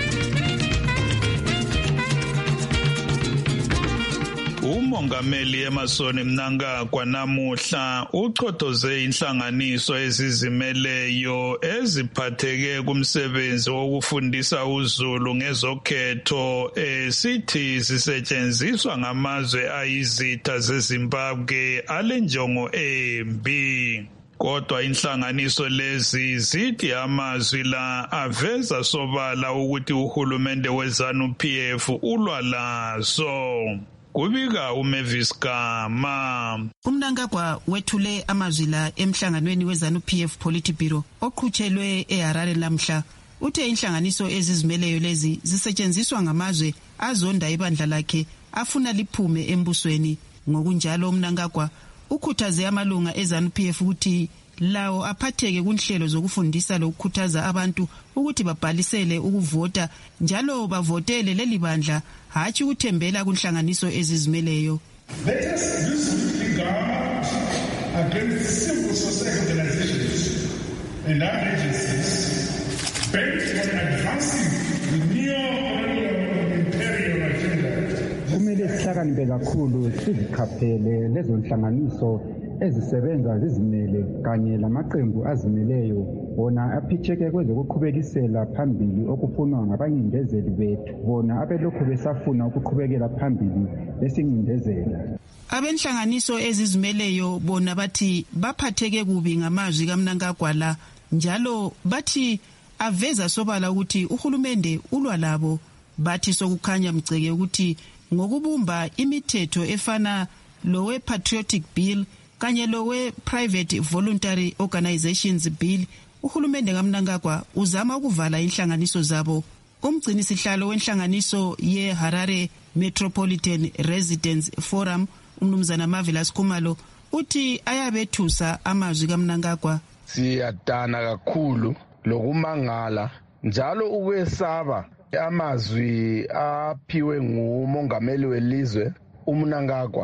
Umongameli Emmerson Mnangagwa namuhla uqothoze inhlanganiso ezizimeleyo eziphatheke kumsebenzi wokufundisa uZulu ngezokhetho esithi zisetshenziswa ngamazwe ayizitha zeZimbabwe alenjongo embi. Kodwa inhlanganiso lezi zithi amazwi la aveza sobala ukuthi uhulumende weZANU P F ulwa lazo. Kubika uMavis Gama. uMnangagwa wethule amazwi la emhlanganweni weZANU P F Politburo oqhutshelwe eHarare lamhla. Uthe inhlanganiso ezizimeleyo lezi zisetshenziswa ngamazwe azonda ibandla lakhe afuna liphume embusweni. Ngokunjalo uMnangagwa ukhuthaze amalunga eZANU P F ukuthi lawo aphatheke kunhlelo zokufundisa lokukhuthaza abantu ukuthi babhalisele ukuvota njalo bavotele leli bandla hatshi ukuthembela kunhlanganiso ezizimeleyo. Let us use the government against civil society organizations and other agencies bent on advancing the neo-colonial imperial agenda. Kumele sihlakaniphe kakhulu siziqaphele lezo nhlanganiso ezisebenza zizimele kanye lamaqembu azimeleyo bona aphitheke kwezokuqhubekisela phambili okufunwa ngabanyindezeli bethu bona abelokhu besafuna ukuqhubekela phambili besingindezela. Abenhlanganiso ezizimeleyo bona bathi baphatheke kubi ngamazwi kaMnangagwa la njalo bathi aveza sobala ukuthi uhulumende ulwa labo. Bathi sokukhanya mgceke ukuthi ngokubumba imithetho efana lowe Patriotic Bill kanye lowe Private Voluntary Organizations Bill, uhulumende kaMnangagwa uzama ukuvala inhlanganiso zabo. Umgcini sihlalo wenhlanganiso ye-Harare Metropolitan Residents Forum, umnumzana Marvelous Khumalo, uthi ayabethusa amazwi kaMnangagwa. Siyadana kakhulu lokumangala njalo ukwesaba amazwi aphiwe ngumongameli welizwe uMnangagwa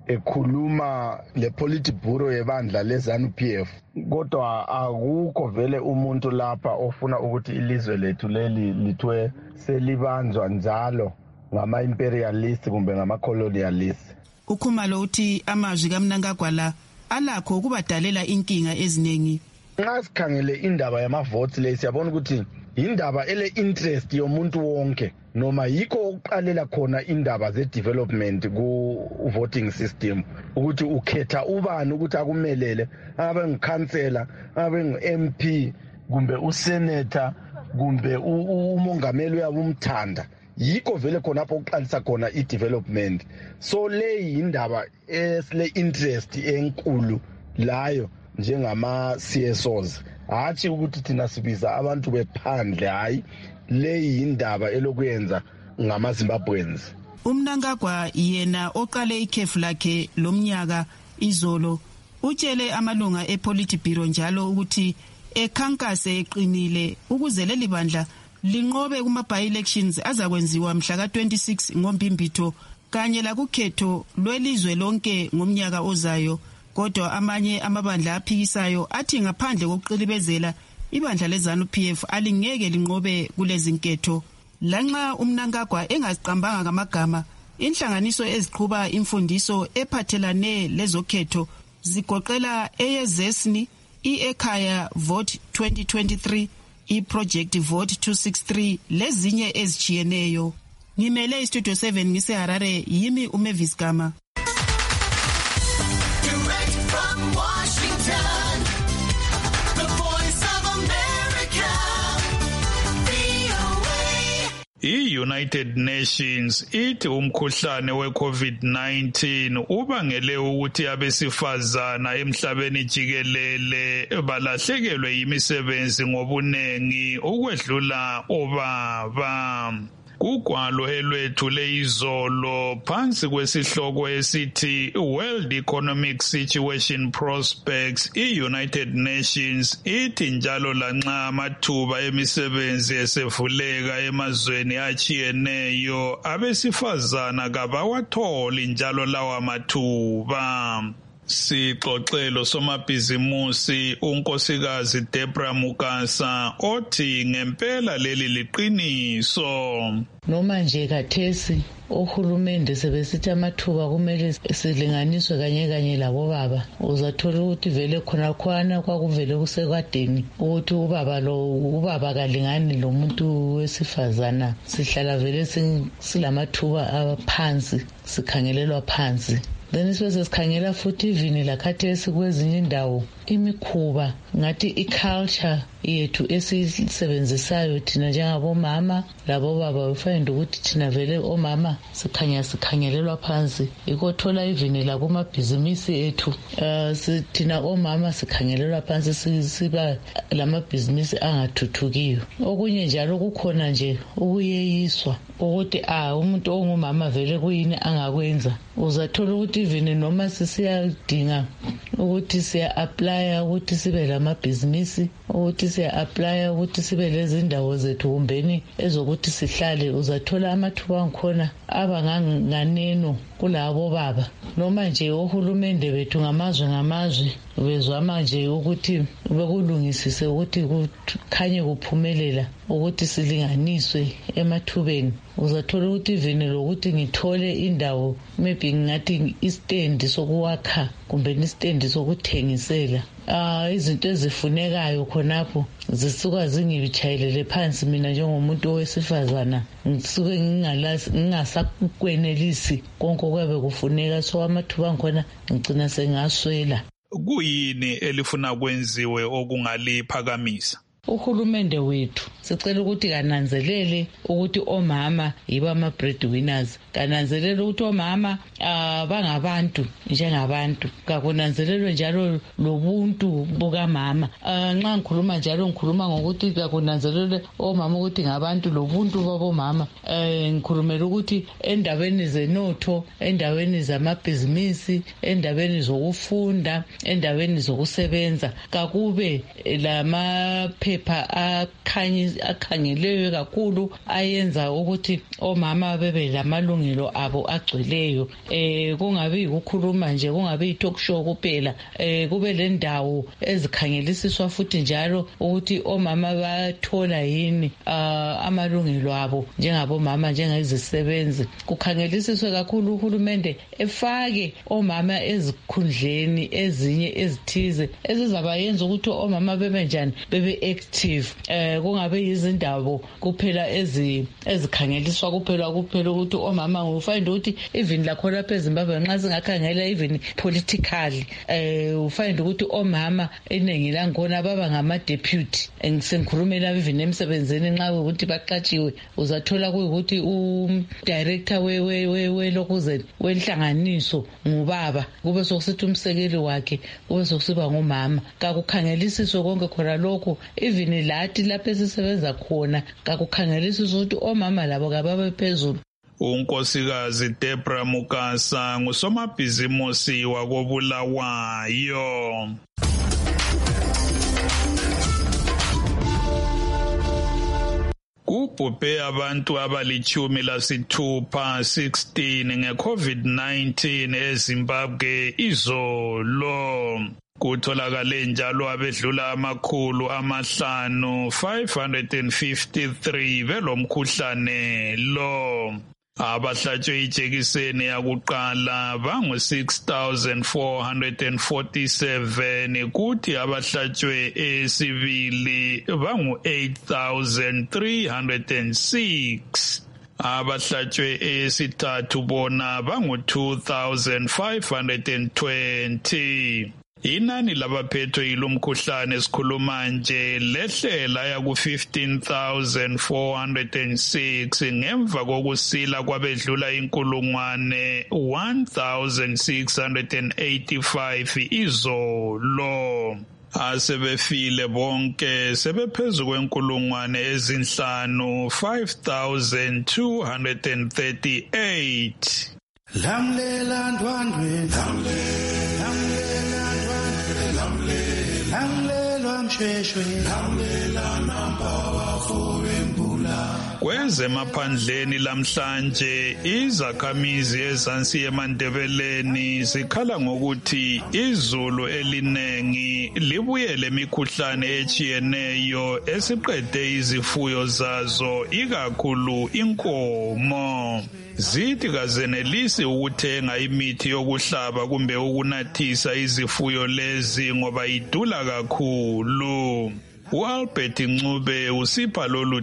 ekhuluma le Politburo yebandla leZANU P F. Kodwa akukho vele umuntu lapha ofuna ukuthi ilizwe lethu leli lithwe selibanjwa njalo ngama imperialist kumbe ngama colonialist. Ukhumalo uthi amazwi kaMnangagwa la alakho ukubadalela inkinga eziningi. Nxa sikhangele indaba yamavotes le siyabona ukuthi indaba ele interest yomuntu wonke noma yikho ukuqalela khona indaba ze development ku voting system ukuthi ukhetha ubani ukuthi akumelele abe ngikhansela abe ngu-M P kumbe usenator kumbe umongameli uyabumthanda yikho vele khona lapho uqalisa khona i-development. So le indaba esile interest enkulu layo njengama C S Os hathi ukuthi thina sibiza abantu bephandle hayi le indaba elokuyenza ngamaZimbabweans. uMnangagwa yena oqale ikhefu lakhe lomnyaka izolo utshele amalunga ePolitburo njalo ukuthi ekhankase eqinile ukuze leli bandla linqobe kuma by-elections azakwenziwa mhla ka twenty-six ngoMbimbitho kanye lakukhetho lwelizwe lonke ngomnyaka ozayo. Kodwa amanye amabandla aphikisayo athi ngaphandle kokuqilibezela ibandla leZANU P F alingeke linqobe kulezi nketho. Lanxa uMnangagwa engaziqambanga ngamagama inhlanganiso eziqhuba imfundiso ephathelane lezokhetho zigoqela eyezesni, i-ekhaya vote twenty twenty-three, i-project vote two sixty-three lezinye ezijiyeneyo. Ngimele istudio seven ngise Harare, yimi uMavis Gama. Direct from Washington, the voice of America, V O A. I-United Nations ithi umkhuhlane we-COVID nineteen ubangele ukuthi abesifazana emhlabeni jikelele balahlekelwe yimisebenzi ngobunengi ukwedlula obaba. Kugwalo elwethule izolo phansi kwesihloko esithi World Economic Situation Prospects, i-United Nations ithi njalo lanxa amathuba emisebenzi esevuleka emazweni achiyeneyo abesifazana kabawatholi njalo lawa mathuba. Sixoxelo somabhizimusi unkosikazi Debra Mukasa othi ngempela leli liqiniso. Noma nje kathesi uhulumende sebesithi amathuba kumele silinganiswe kanye kanye labo baba, uzathola ukuthi vele khona khona kwakuvele kusekwadeni ukuthi ubaba lo ubaba kalingani lo muntu wesifazana, sihlala vele silamathuba aphansi, sikhangelelwa phansi. Then sibe sikhangela futhi ivini lakhathesi kwezinye indawo imikhuba ngathi iculture yethu esisebenzisayo thina njengabomama labo baba ufind ukuthi thina vele omama sikhanya sikhangelelwa phansi, ikothola ivini lakumabhizinisi ethu uh, thina omama sikhangelelwa phansi, siba lamabhizinisi angathuthukiyo. Okunye njalo kukhona nje ukuyeyiswa ukuthi ah umuntu ongumama vele kuyini angakwenza. Uzathola ukuthi ivini noma sisiyadinga ukuthi siya apply ukuthi sibe lamabhizinisi, ukuthi siya apply ukuthi sibe lezi ndawo zethu kumbeni ezokuthi sihlale, uzathola amathuba angikhona abanganganeno kulabo baba. Noma nje uhulumende bethu ngamazwe ngamazwe bezwama nje ukuthi bekulungisise ukuthi kukhanye kuphumelela ukuthi silinganiswe emathubeni. Uzathola ukuthi ivini lokuthi ngithole indawo maybe ngathi istand sokuwakha kumbe istand sokuthengisela ah izinto ezifunekayo khonapho zisuka zingibichayelele phansi mina njengomuntu owesifazana, ngisuke ngingalazi ngingasakwenelisi konke kwabe kufuneka, so amathuba ngkhona ngicina sengaswela. Kuyini elifuna kwenziwe okungaliphakamisa? Uhulumende wethu sicela ukuthi kananzelele ukuthi omama yibo ama breadwinners, kananzelele ukuthi omama uh, bangabantu njengabantu, kakunanzelelwe njalo lobuntu bukamama. Uh, nxa ngikhuluma njalo ngikhuluma ngokuthi kakunanzelelwe omama ukuthi ngabantu lobuntu babomama. Uh, ngikhulumela ukuthi endaweni zenotho, endaweni zamabhizinisi, endaweni zokufunda, endaweni zokusebenza kakube lama phepha akhangeleyo kakhulu ayenza ukuthi omama bebe lamalungelo abo agcweleyo. Eh kungabe ukukhuluma nje, kungabe i-talk show kuphela, eh kube le ndawo ezikhangelisiswa futhi njalo ukuthi omama bathola yini uh, amalungelo abo njengabomama njengezisebenzi. Kukhangelisiswe kakhulu uhulumende efake omama ezikhundleni ezinye ezithize ezizabayenza ukuthi omama bebe njani, bebe active. Eh kungabe izindawo kuphela ezi ezikhangeliswa kuphela kuphela ukuthi omama ufind ukuthi even lakho lapha eZimbabwe nxa singakhangela even politically eh ufind ukuthi omama eningi langkhona baba ngama deputy. Ngisengikhulumela even emsebenzini nxa ukuthi baqatshiwe uzathola ukuthi u director we we we lokuzeni wenhlanganiso ngubaba, kube sokusithi umsekeli wakhe kube sokusiba ngumama. Kakukhangelisiswe konke khona lokho even lathi lapha esisebenza khona kakukhangelisiswe ukuthi omama labo kababe phezulu. Unkosikazi Debra Mukasa ngusomabhizimusi wakobulawayo. Kubhubhe abantu abalichumi lasithupha sixteen nge-COVID nineteen eZimbabwe izolo. Kutholakale njalo abedlula amakhulu amahlanu five hundred fifty-three belomkhuhlane lo. Abahlatshwe ijekiseni yakuqala bangu six thousand four hundred forty-seven kuthi abahlatshwe esibili bangu eight thousand three hundred six. Abahlatshwe esithathu bona bangu two thousand five hundred twenty. Inani labaphethwe yilomkhuhlane esikhuluma nje lehlela yaku fifteen thousand four hundred six ngemva kokusila kwabedlula inkulungwane one thousand six hundred eighty-five izolo. Asebefile bonke sebephezulu kwenkulungwane ezinhlanu five thousand two hundred thirty-eight. Lamlela ndwandwe lamlela ndwandwe lamlela msheshwe lamlela nampawa fowembula. Kwezemaphandleni lamhlanje izakhamizi ezansi eMandebeleni zikhala ngokuthi izulu elinengi libuyele imikhuhlane echiyeneyo esiqede izifuyo zazo ikakhulu inkomo. Zithi kazenelisi ukuthenga imithi yokuhlaba kumbe ukunathisa izifuyo lezi ngoba idula kakhulu. uAlbert Ncube usipha lolu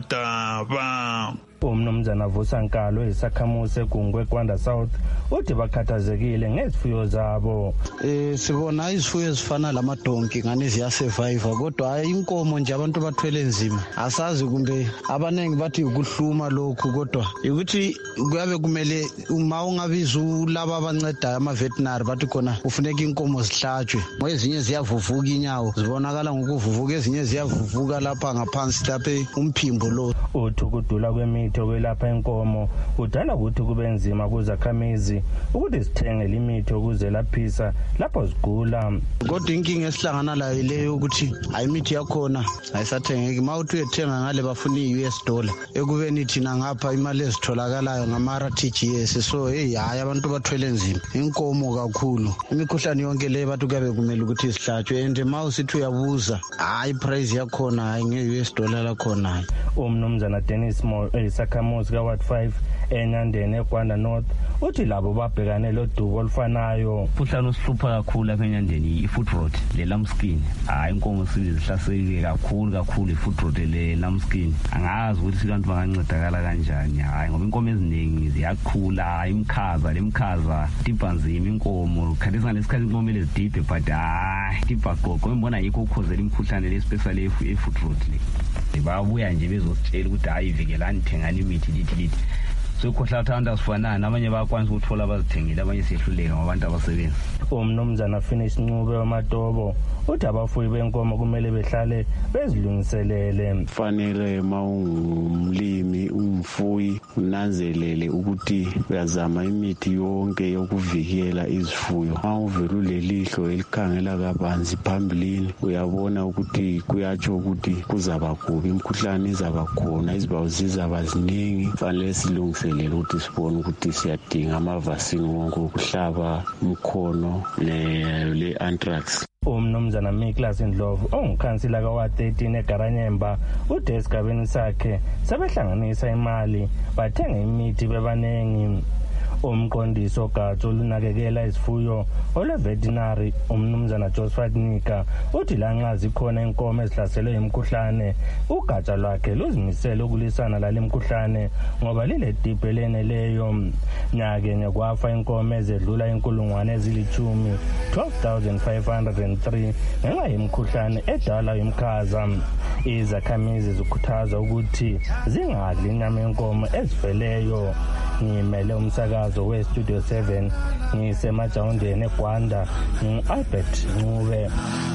daba. Umnumzana Vusankalo isakhamuzi eGungwe Kwanda South uthi bakhathazekile ngezifuyo zabo. Eh sibona izifuyo ezifana lamadonki ngani ziya survive kodwa hayi inkomo nje abantu bathwele nzima. Asazi kumbe abanengi bathi ukuhluma lokhu kodwa ukuthi kuyabe kumele uma ungabiza ulaba abancedayo ama veterinary bathi khona ufuneka inkomo zihlatshwe. Ezinye ziyavuvuka inyawo zibonakala ngokuvuvuka ezinye ziyavuvuka lapha ngaphansi lapha umphimbo lo. Uthi ukudula kwemithi okwelapha inkomo udala ukuthi kube nzima kuzakhamizi ukuthi sithenge limithi okuzelaphisa lapho zigula. Kodwa inkinga esihlangana layo leyo ukuthi ayimithi yakhona ayisathengeki. Mawuthi uyethenga ngale bafuna i-U S dollar ekubeni thina ngapha imali ezitholakalayo ngama-R T G S. So hey hayi abantu bathwele nzima inkomo kakhulu. Imikhuhlane yonke leyo bathi kuyabe kumele ukuthi isihlatshwe and mawusithi uyabuza hayi price yakhona hayi nge-U S dollar lakhona. Umnumzana Dennis Mo isakhamuzi ka Ward five eNyandeni eGwanda North uthi labo babhekane lodubo olufanayo. Fuhlano usihlupha kakhulu apha eNyandeni i-foot rot le lamskin. Hayi inkomo sizihlaseleke kakhulu kakhulu i-foot rot le lamskin. Angazi ukuthi sikanti bangancedakala kanjani. Hayi ngoba inkomo eziningi ziyakhula imkhaza lemkhaza tipa nzima inkomo khathisa lesikhathi inkomo lezidibhe but hayi tipa gogo ngibona yikho ukhozela imkhuhlane le especially i-foot rot le. Babuya nje bezositshela ukuthi hayi vikelani thengani imithi lithi lithi. So khohla thanda sifanana abanye bayakwanisa ukuthola abazithengile abanye siyehluleka ngabantu abasebenza. Umnumzana Finish Ncube wamadobo uthi abafuyi benkomo kumele behlale bezilungiselele. Fanele mawungumlimi umfuyi unanzelele ukuthi uyazama imithi yonke yokuvikela izifuyo. Mawuvela ulelihlo elikhangela kabanzi phambilini uyabona ukuthi kuyatsho ukuthi kuzaba kubi imkhuhlane izaba khona izibawu zizaba ziningi. Fanele silungiselele ukuthi sibone ukuthi siyadinga amavasini wonke ukuhlaba umkhono le anthrax. Umnumzana Miklas Ndlovu ongukhansila ka Ward thirteen eGaranyemba uthi esigabeni sakhe sebehlanganisa imali bathenga imithi bebanengi. Umqondiso gatsho olunakekela izifuyo ole veterinary umnumzana Josephat Nika uthi lanxa zikhona inkomo ezihlaselwe imkhuhlane ugatsha lwakhe luzimisele ukulisana lale mkhuhlane ngoba lile dibhe leneleyo. Nyake nyakwafa inkomo ezedlula inkulungwane ezilithumi twelve thousand five hundred three ngenxa yemkhuhlane edala imkhaza. Izakhamizi zikhuthaza ukuthi zingadli inyama yenkomo ezifeleyo. Ngimele umsakazo we-Studio seven ngisemajawundeni eGwanda ngi-Albert Ncube.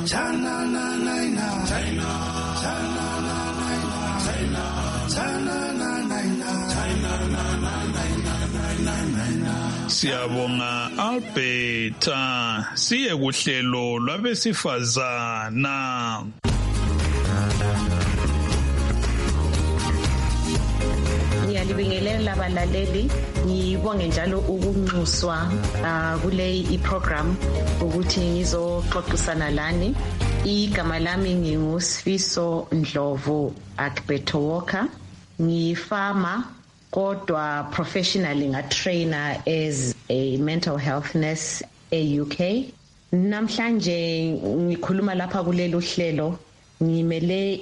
Siyabonga Albert. Siye kuhlelo lwabesifazana. Ngiyalibingelela abalaleli ngibonge njalo ukunxuswa kule iprogram ukuthi ngizoxoxisana lani. Igama lami nginguSifiso Ndlovu Akbeto Walker ngifama kodwa professionally ngatrainer as a mental health nurse e-U K. Namhlanje ngikhuluma lapha kulelo hlelo ngimele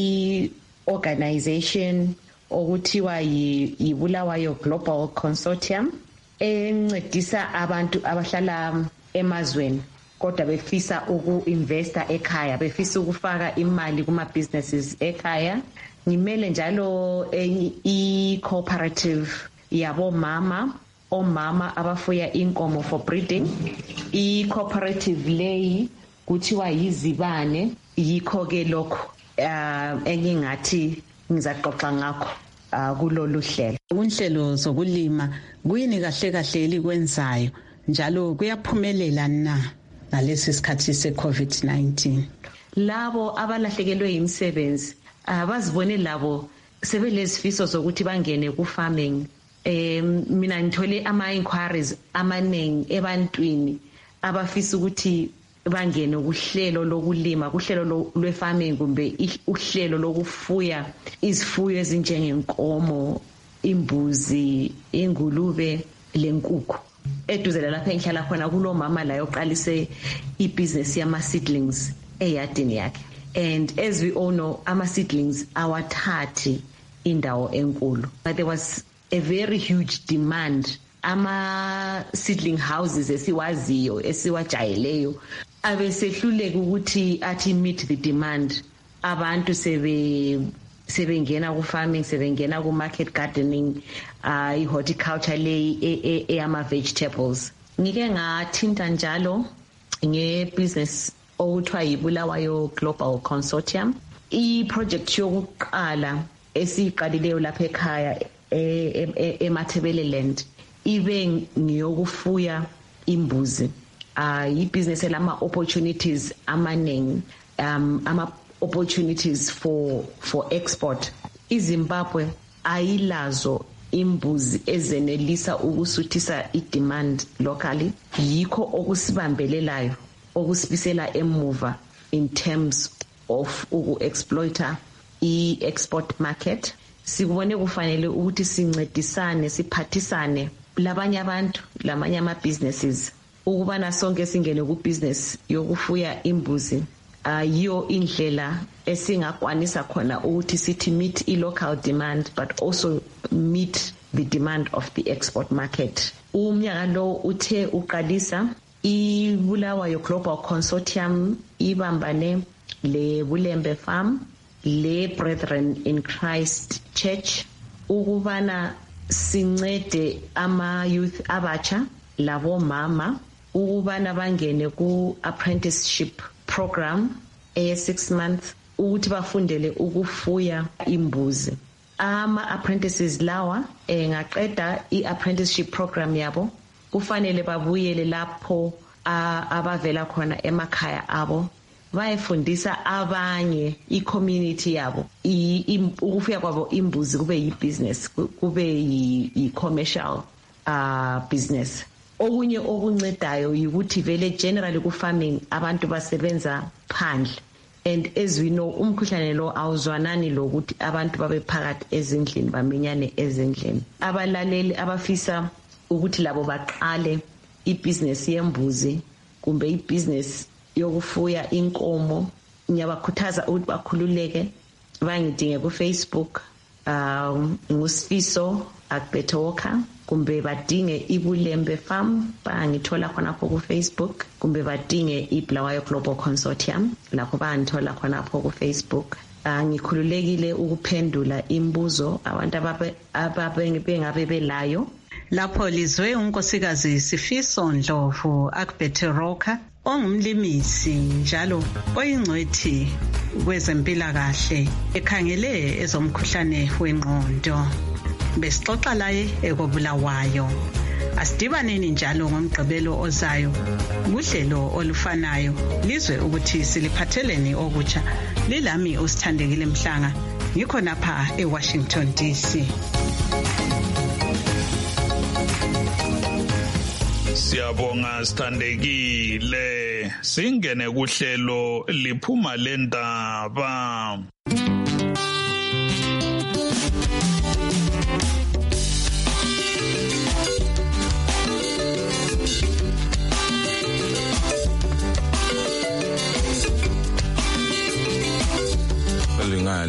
i-organization okuthiwa yiBulawayo Global Consortium encedisa abantu abahlala emazweni kodwa befisa uku-investa ekhaya, befisa ukufaka imali kuma-businesses ekhaya. Ngimele njalo i-cooperative yabomama, omama abafuya inkomo for breeding. I-cooperative leyi kuthiwa yizibane, yikho-ke lokho uh, engingathi ngizaxoxa ngakho uh, kulolu hlelo. Unhlelo zokulima kuyini kahle kahle elikwenzayo njalo kuyaphumelela na ngalesi sikhathi se-COVID nineteen? Labo abalahlekelwe imisebenzi abazibone labo sebelezifiso zokuthi bangene ku-farming. Um, mina ngithole ama-inquiries amaningi ebantwini abafisa ukuthi bangene kuhlelo lokulima, kuhlelo lwe-farming kumbe uhlelo lokufuya izifuyo ezinjengenkomo, imbuzi, ingulube, lenkukhu. Eduze lapha engihlala khona kulo mama la yoqalise ibusiness yama-seedlings eyadini yakhe. And as we all know, ama-seedlings awathathi indawo enkulu. But there was a very huge demand. Ama-seedling houses esiwaziyo, esiwajayeleyo, abesehluleka ukuthi athi meet the demand. Abantu sebe sebengena ku-farming, sebengena ku-market gardening, uh, i-horticulture leyi eyama-vegetables. Ngike ngathinta njalo nge-business okuthiwa yiBulawayo Global Consortium. I-project yokuqala esiyiqalileyo lapha ekhaya eMathebeleland ibe ngiyokufuya imbuzi. Uh, i-business elama-opportunities amaningi, um, ama-opportunities for, for export. iZimbabwe ayilazo imbuzi ezenelisa ukusuthisa i-demand locally. Yikho okusibambelelayo, okusibisela emuva in terms of uku-exploiter i-export market. Sikubone kufanele ukuthi sincedisane, siphathisane labanye abantu, lamanye ama-businesses ukubana sonke singene ku-business yokufuya imbuzi. Uh, yiyo indlela esingakwanisa khona ukuthi sithi meet i-local demand but also meet the demand of the export market. Umnyaka lo uthe uqalisa iBulawayo Global Consortium ibambane le Bulembe Farm, le Brethren in Christ Church ukubana sincede ama-youth abatsha labo mama ukubana bangene ku-apprenticeship program eye six months ukuthi bafundele ukufuya imbuzi. Ama-apprentices lawa engaqeda i-apprenticeship program yabo kufanele babuyele lapho abavela khona emakhaya abo bayefundisa abanye i-community yabo ukufuya kwabo imbuzi kube yi-business, kube yi-commercial uh, business. Okunye okuncedayo ukuthi vele generally ku-farming abantu basebenza phandle, and as we know umkhuhlane lo awuzwanani lokuthi abantu babe phakathi ezindlini baminyane ezindlini. Abalaleli abafisa ukuthi labo baqale i-business yembuzi kumbe i-business yokufuya inkomo, ngiyabakhuthaza ukuthi bakhululeke bangidinge ku-Facebook, um, nguSifiso Akbetoka, kumbe badinge iBulembe Farm bangithola khonapho ku-Facebook, kumbe badinge iBulawayo Global Consortium lapho bangithola khonapho ku-Facebook. Uh, ngikhululekile ukuphendula imbuzo abantu ababe bengabe belayo. Lapho lizwe unkosikazi Sifiso Ndlovu Akbetoka ongumlimisi njalo oyingcwethi kwezempilakahle ekhangele ezomkhuhlane wengqondo. Besixoxa laye ekobulawayo. Asidibaneni njalo ngomgqibelo ozayo kuhlelo olufanayo lizwe ukuthi siliphatheleni okutsha. Lilami usithandekile Mhlanga, ngikho napha eWashington D C. Siyabonga sithandekile, singene kuhlelo liphuma lendaba.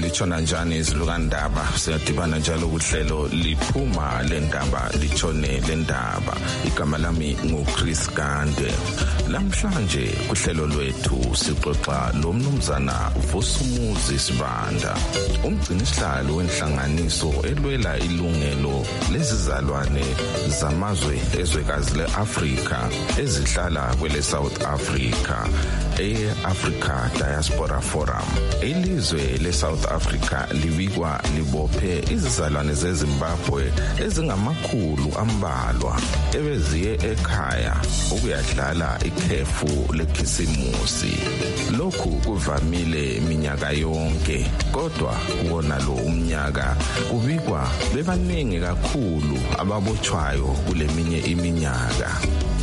litshona njani izilukandaba siyadibana njalo kuhlelo liphuma lendaba litshone lendaba igama lami nguChris Gande lamhlanje kuhlelo lwethu sixoxa lo mnumzana Vusumuzi Sibanda umgcini sihlalo wenhlanganiso elwela ilungelo lezizalwane zamazwe ezwekazi leAfrika ezihlala kwele South Africa e-Africa Diaspora Forum. Ilizwe le-South Africa libikwa libophe izizalwane zeZimbabwe ezingamakhulu ambalwa ebeziye ekhaya ukuyadlala ikhefu lekhisimusi. Lokhu kuvamile minyaka yonke, kodwa kuwona lo umnyaka kubikwa bebaningi kakhulu ababotshwayo kule minye iminyaka.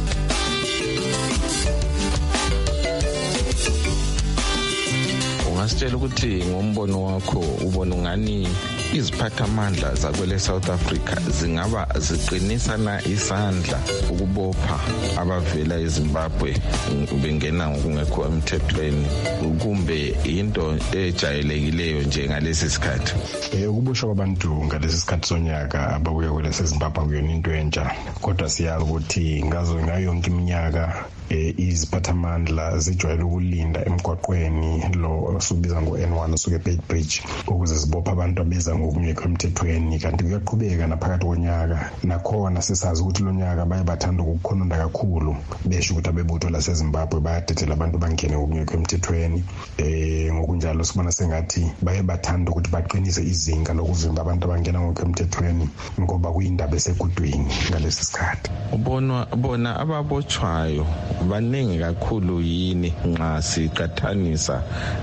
Ungasitshela ukuthi ngombono wakho ubona ngani iziphathamandla zakwele South Africa zingaba ziqinisa na isandla ukubopha abavela eZimbabwe bengena ngokungekho emthethweni kumbe into ejayelekileyo nje ngalesi sikhathi? Eh ukuboshwa kwabantu ngalesi sikhathi sonyaka ababuya kwele seZimbabwe kuyona into entsha, kodwa siyazi ukuthi ngazo ngayo yonke iminyaka iziphathamandla zijwayele ukulinda emgwaqweni lo subiza ngo-N one osuke Beit Bridge ukuze zibopha abantu abeza ngokungekho emthethweni, kanti kuyaqhubeka naphakathi konyaka. Nakhona sisazi ukuthi lo nyaka baye bathanda ukukhononda kakhulu besho ukuthi abebutho laseZimbabwe bayadedela abantu bangene ngokungekho emthethweni. Eh ngokunjalo sibona sengathi baye bathanda ukuthi baqinise izinga lokuvimba abantu abangena ngokungekho emthethweni ngoba kuyindaba esekudweni ngalesi sikhathi. Ubona bona ababotshwayo baningi kakhulu yini nxa siqathanisa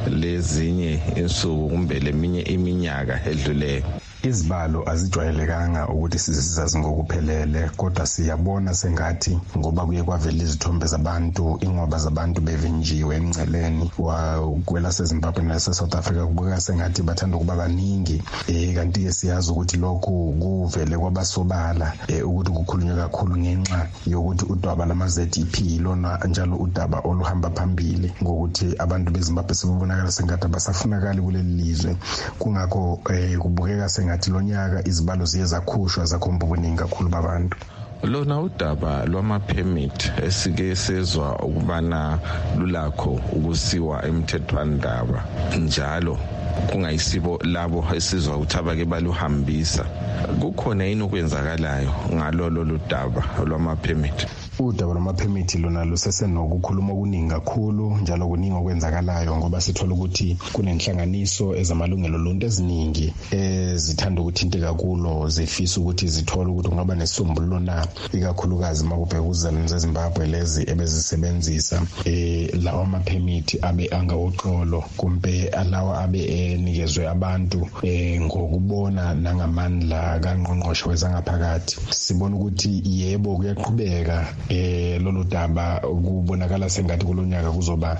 lezinye insuku kumbe leminye iminyaka edluleyo? Izibalo azijwayelekanga ukuthi sizazi ngokuphelele, kodwa siyabona sengathi ngoba kuye kwavela izithombe zabantu, ingwaba zabantu bevinjiwe emceleni wakwela seZimbabwe nase South Africa kubukeka sengathi bathanda ukuba baningi. Eh kanti ke siyazi ukuthi lokhu kuvele kwabasobala ukuthi kukhulunywe kakhulu ngenxa yokuthi udaba lama-Z E P lona njalo udaba oluhamba phambili ngokuthi abantu beZimbabwe sebebonakala sengathi abasafunakali kuleli lizwe. Kungakho kubukeka sengathi lo nyaka izibalo ziye zakhushwa zakhomba ubuningi kakhulu babantu. Lona udaba lwama-permit esike sezwa ukubana lulakho ukusiwa emthethwandaba njalo kungayisibo labo esizwa ukuthi abake baluhambisa. Kukhona yini okwenzakalayo ngalo lolu daba lwama-permit? Udaba lwama-permit lona lusesenokukhuluma okuningi kakhulu njalo kuningi okwenzakalayo ngoba sithola ukuthi kunenhlanganiso ezamalungelo lonke eziningi ezithanda ukuthinteka kulo zifisa ukuthi zithole ukuthi kungaba nesisombululo na, ikakhulukazi makubheka uzizalwane zeZimbabwe lezi ebezisebenzisa lawa ama-permit abe angawoqolo kumbe alawa abe enikezwe abantu ngokubona nangamandla kangqongqoshe wezangaphakathi. Sibona ukuthi yebo kuyaqhubeka eh lolu daba kubonakala sengathi kulonyaka kuzoba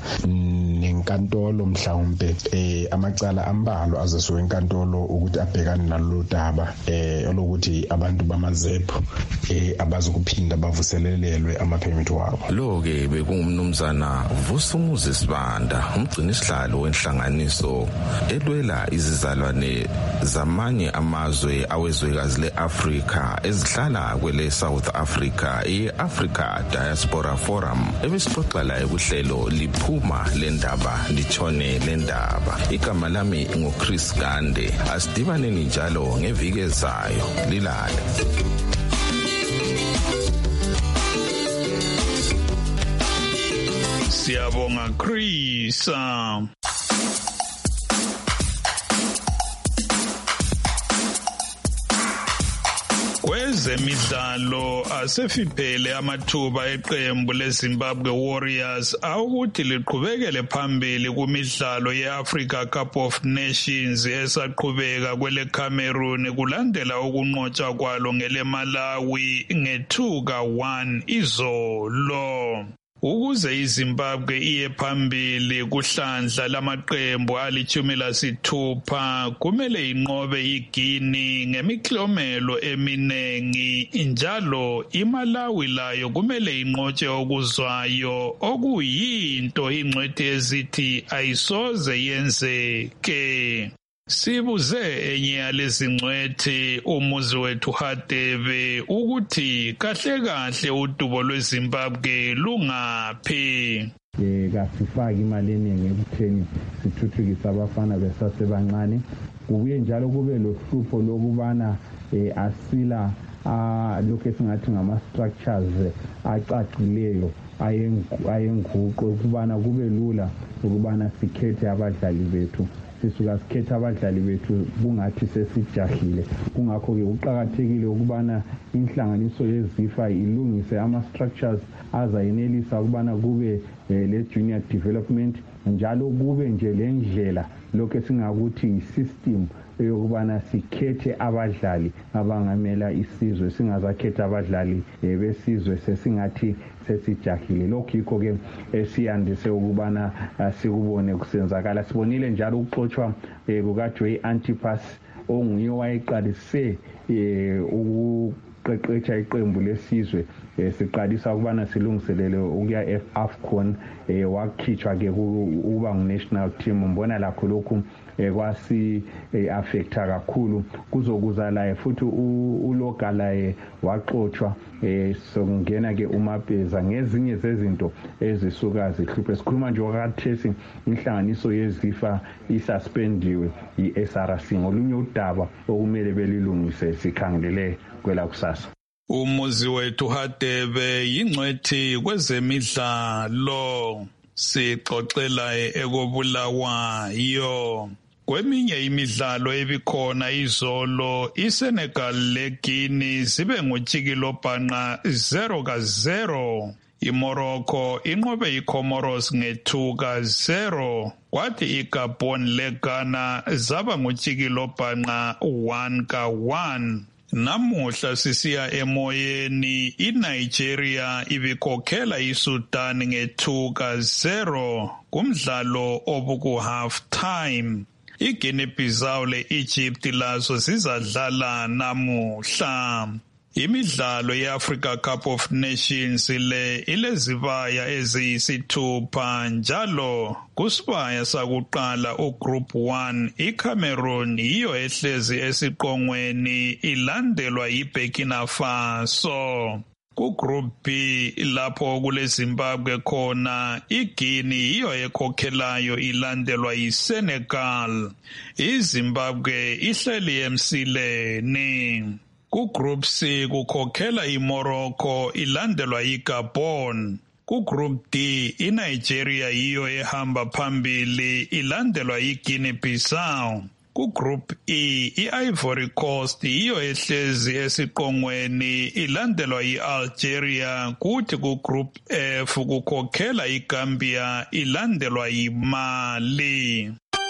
nenkantolo mhlawumbe eh amacala ambalo azesuka enkantolo ukuthi abhekane nalolu daba eh olokuthi abantu bamazepho eh abazokuphinda bavuselelelwe ama-permit wabo. Lo ke bekungumnumzana Vusumuzi Sibanda umgcini sihlalo wenhlanganiso elwela izizalwane zamanye amazwe awezwekazi leAfrika ezihlala kwele South Africa e-Africa Diaspora Forum. Ebesixoxela ekuhlelo liphuma lendaba litshone lendaba. Igama lami nguChris Gande. Asidibane njalo ngeviki ezayo. Lilale. Siyabonga Chris. Kwezemidlalo asefiphele amathuba eqembu leZimbabwe Warriors awukuthi liqhubekele phambili kumidlalo yeAfrica Cup of Nations esaqhubeka kwele Cameroon kulandela ukunqotshwa kwalo ngele Malawi nge-two ka one izolo. Ukuze iZimbabwe iye phambili kuhlandla lamaqembu alithumi lasithupha kumele inqobe iGuinea ngemiklomelo eminengi, njalo iMalawi layo kumele inqotshe okuzwayo okuyinto ingcwethi ezithi ayisoze yenzeke. Sibuze enye yalezingcwethi umuzi wethu Hadebe ukuthi kahle kahle udubo lweZimbabwe lungaphi. Eh kasifaki imali eningi ekutheni sithuthukisa abafana besasebancane. Kubuye njalo kube lohlupho lokubana asila ah lokho esingathi ngama structures acacileyo ayenguqo ukubana kube lula ukubana sikhethe abadlali bethu. Sisuka sikhetha abadlali bethu kungathi sesijahile. Kungakho ke uqhakathekile ukubana inhlanganiso yeZIFA ilungise ama structures azayenelisa ukubana kube le junior development njalo kube nje lendlela lokho esingakuthi isystem eyokubana sikhethe abadlali abangamela isizwe singazakhetha abadlali besizwe sesingathi sesijahile. Lokho yikho ke esiyandise ukubana sikubone kusenzakala. Sibonile njalo ukuxoxwa kukaJoy Antipas onguye wayeqalise ukuqeqesha iqembu lesizwe siqalisa ukubana silungiselele ukuya eAFCON wakhitshwa ke ukuba ngu-national team. Mbona lakho lokhu kwasi affecta kakhulu kuzokuza laye futhi uloga laye waxoxwa sokungena ke uMapeza ngezinye zezinto ezisuka zihluphe. Sikhuluma nje okathesi inhlanganiso yeZIFA isuspendiwe i-S R C ngolunye udaba okumele belilungise sikhangelele kwela kusasa. Umuzi wethu Hadebe yingcwethi kwezemidlalo sixoxela ekobulawayo. Kweminye imidlalo ebikhona izolo iSenegal leGuinea sibe ngujikilo bhanqa zero ka zero. IMorocco inqobe iComoros nge-two ka zero. Kwathi iGabon leGhana zaba ngujikilo bhanqa one ka one. Namuhla sisiya emoyeni iNigeria ibikhokhela iSudan nge-two ka zero kumdlalo obuku half time. IGuinea Bissau le-Egypt lazo zizadlala namuhla. Imidlalo yeAfrica Cup of Nations le ilezibaya eziyisithupha njalo kusibaya sakuqala uGroup one iCameroon yiyo ehlezi esiqongweni ilandelwa yiBurkina Faso. KuGroup B lapho kuleZimbabwe khona iGuinea yiyo ekhokhelayo ilandelwa yiSenegal. iZimbabwe ihleli emsileni. KuGroup C kukhokhela iMorocco ilandelwa yiGabon. KuGroup D iNigeria yiyo ehamba phambili ilandelwa yiGuinea Bissau. KuGroup E iIvory Coast yiyo ehlezi esiqongweni ilandelwa yiAlgeria kuthi kuGroup F kukhokhela iGambia ilandelwa yiMali.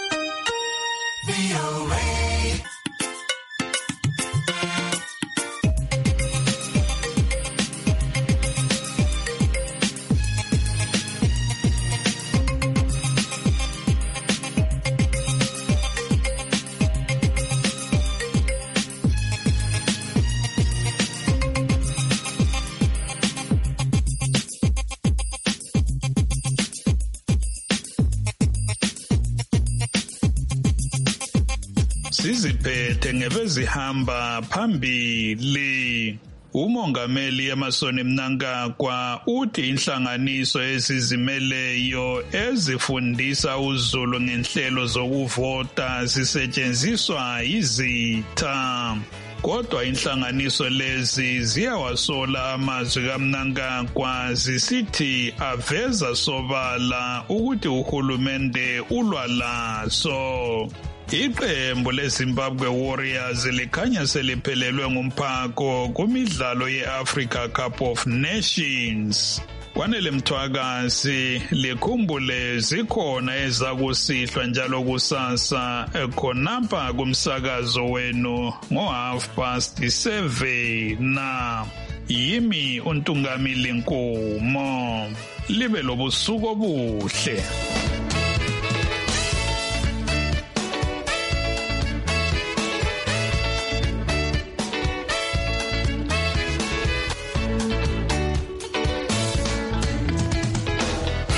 Siziphethe ngebezihamba phambili. Umongameli Emmerson Mnangagwa uthi inhlanganiso ezizimeleyo ezifundisa uZulu ngenhlelo zokuvota zisetshenziswa yizitha. Kodwa inhlanganiso lezi ziyawasola amazwi kaMnangagwa zisithi aveza sobala ukuthi uhulumende ulwa laso. Iqembu leZimbabwe Warriors likhanya seliphelelwe ngumphako kumidlalo yeAfrica Cup of Nations. Kwanele Mthwakazi likhumbule zikhona ezakusihlwa njalo kusasa khonapha kumsakazo wenu ngo half past seven na yimi uNtungamili Nkomo. Libe lobusuku obuhle.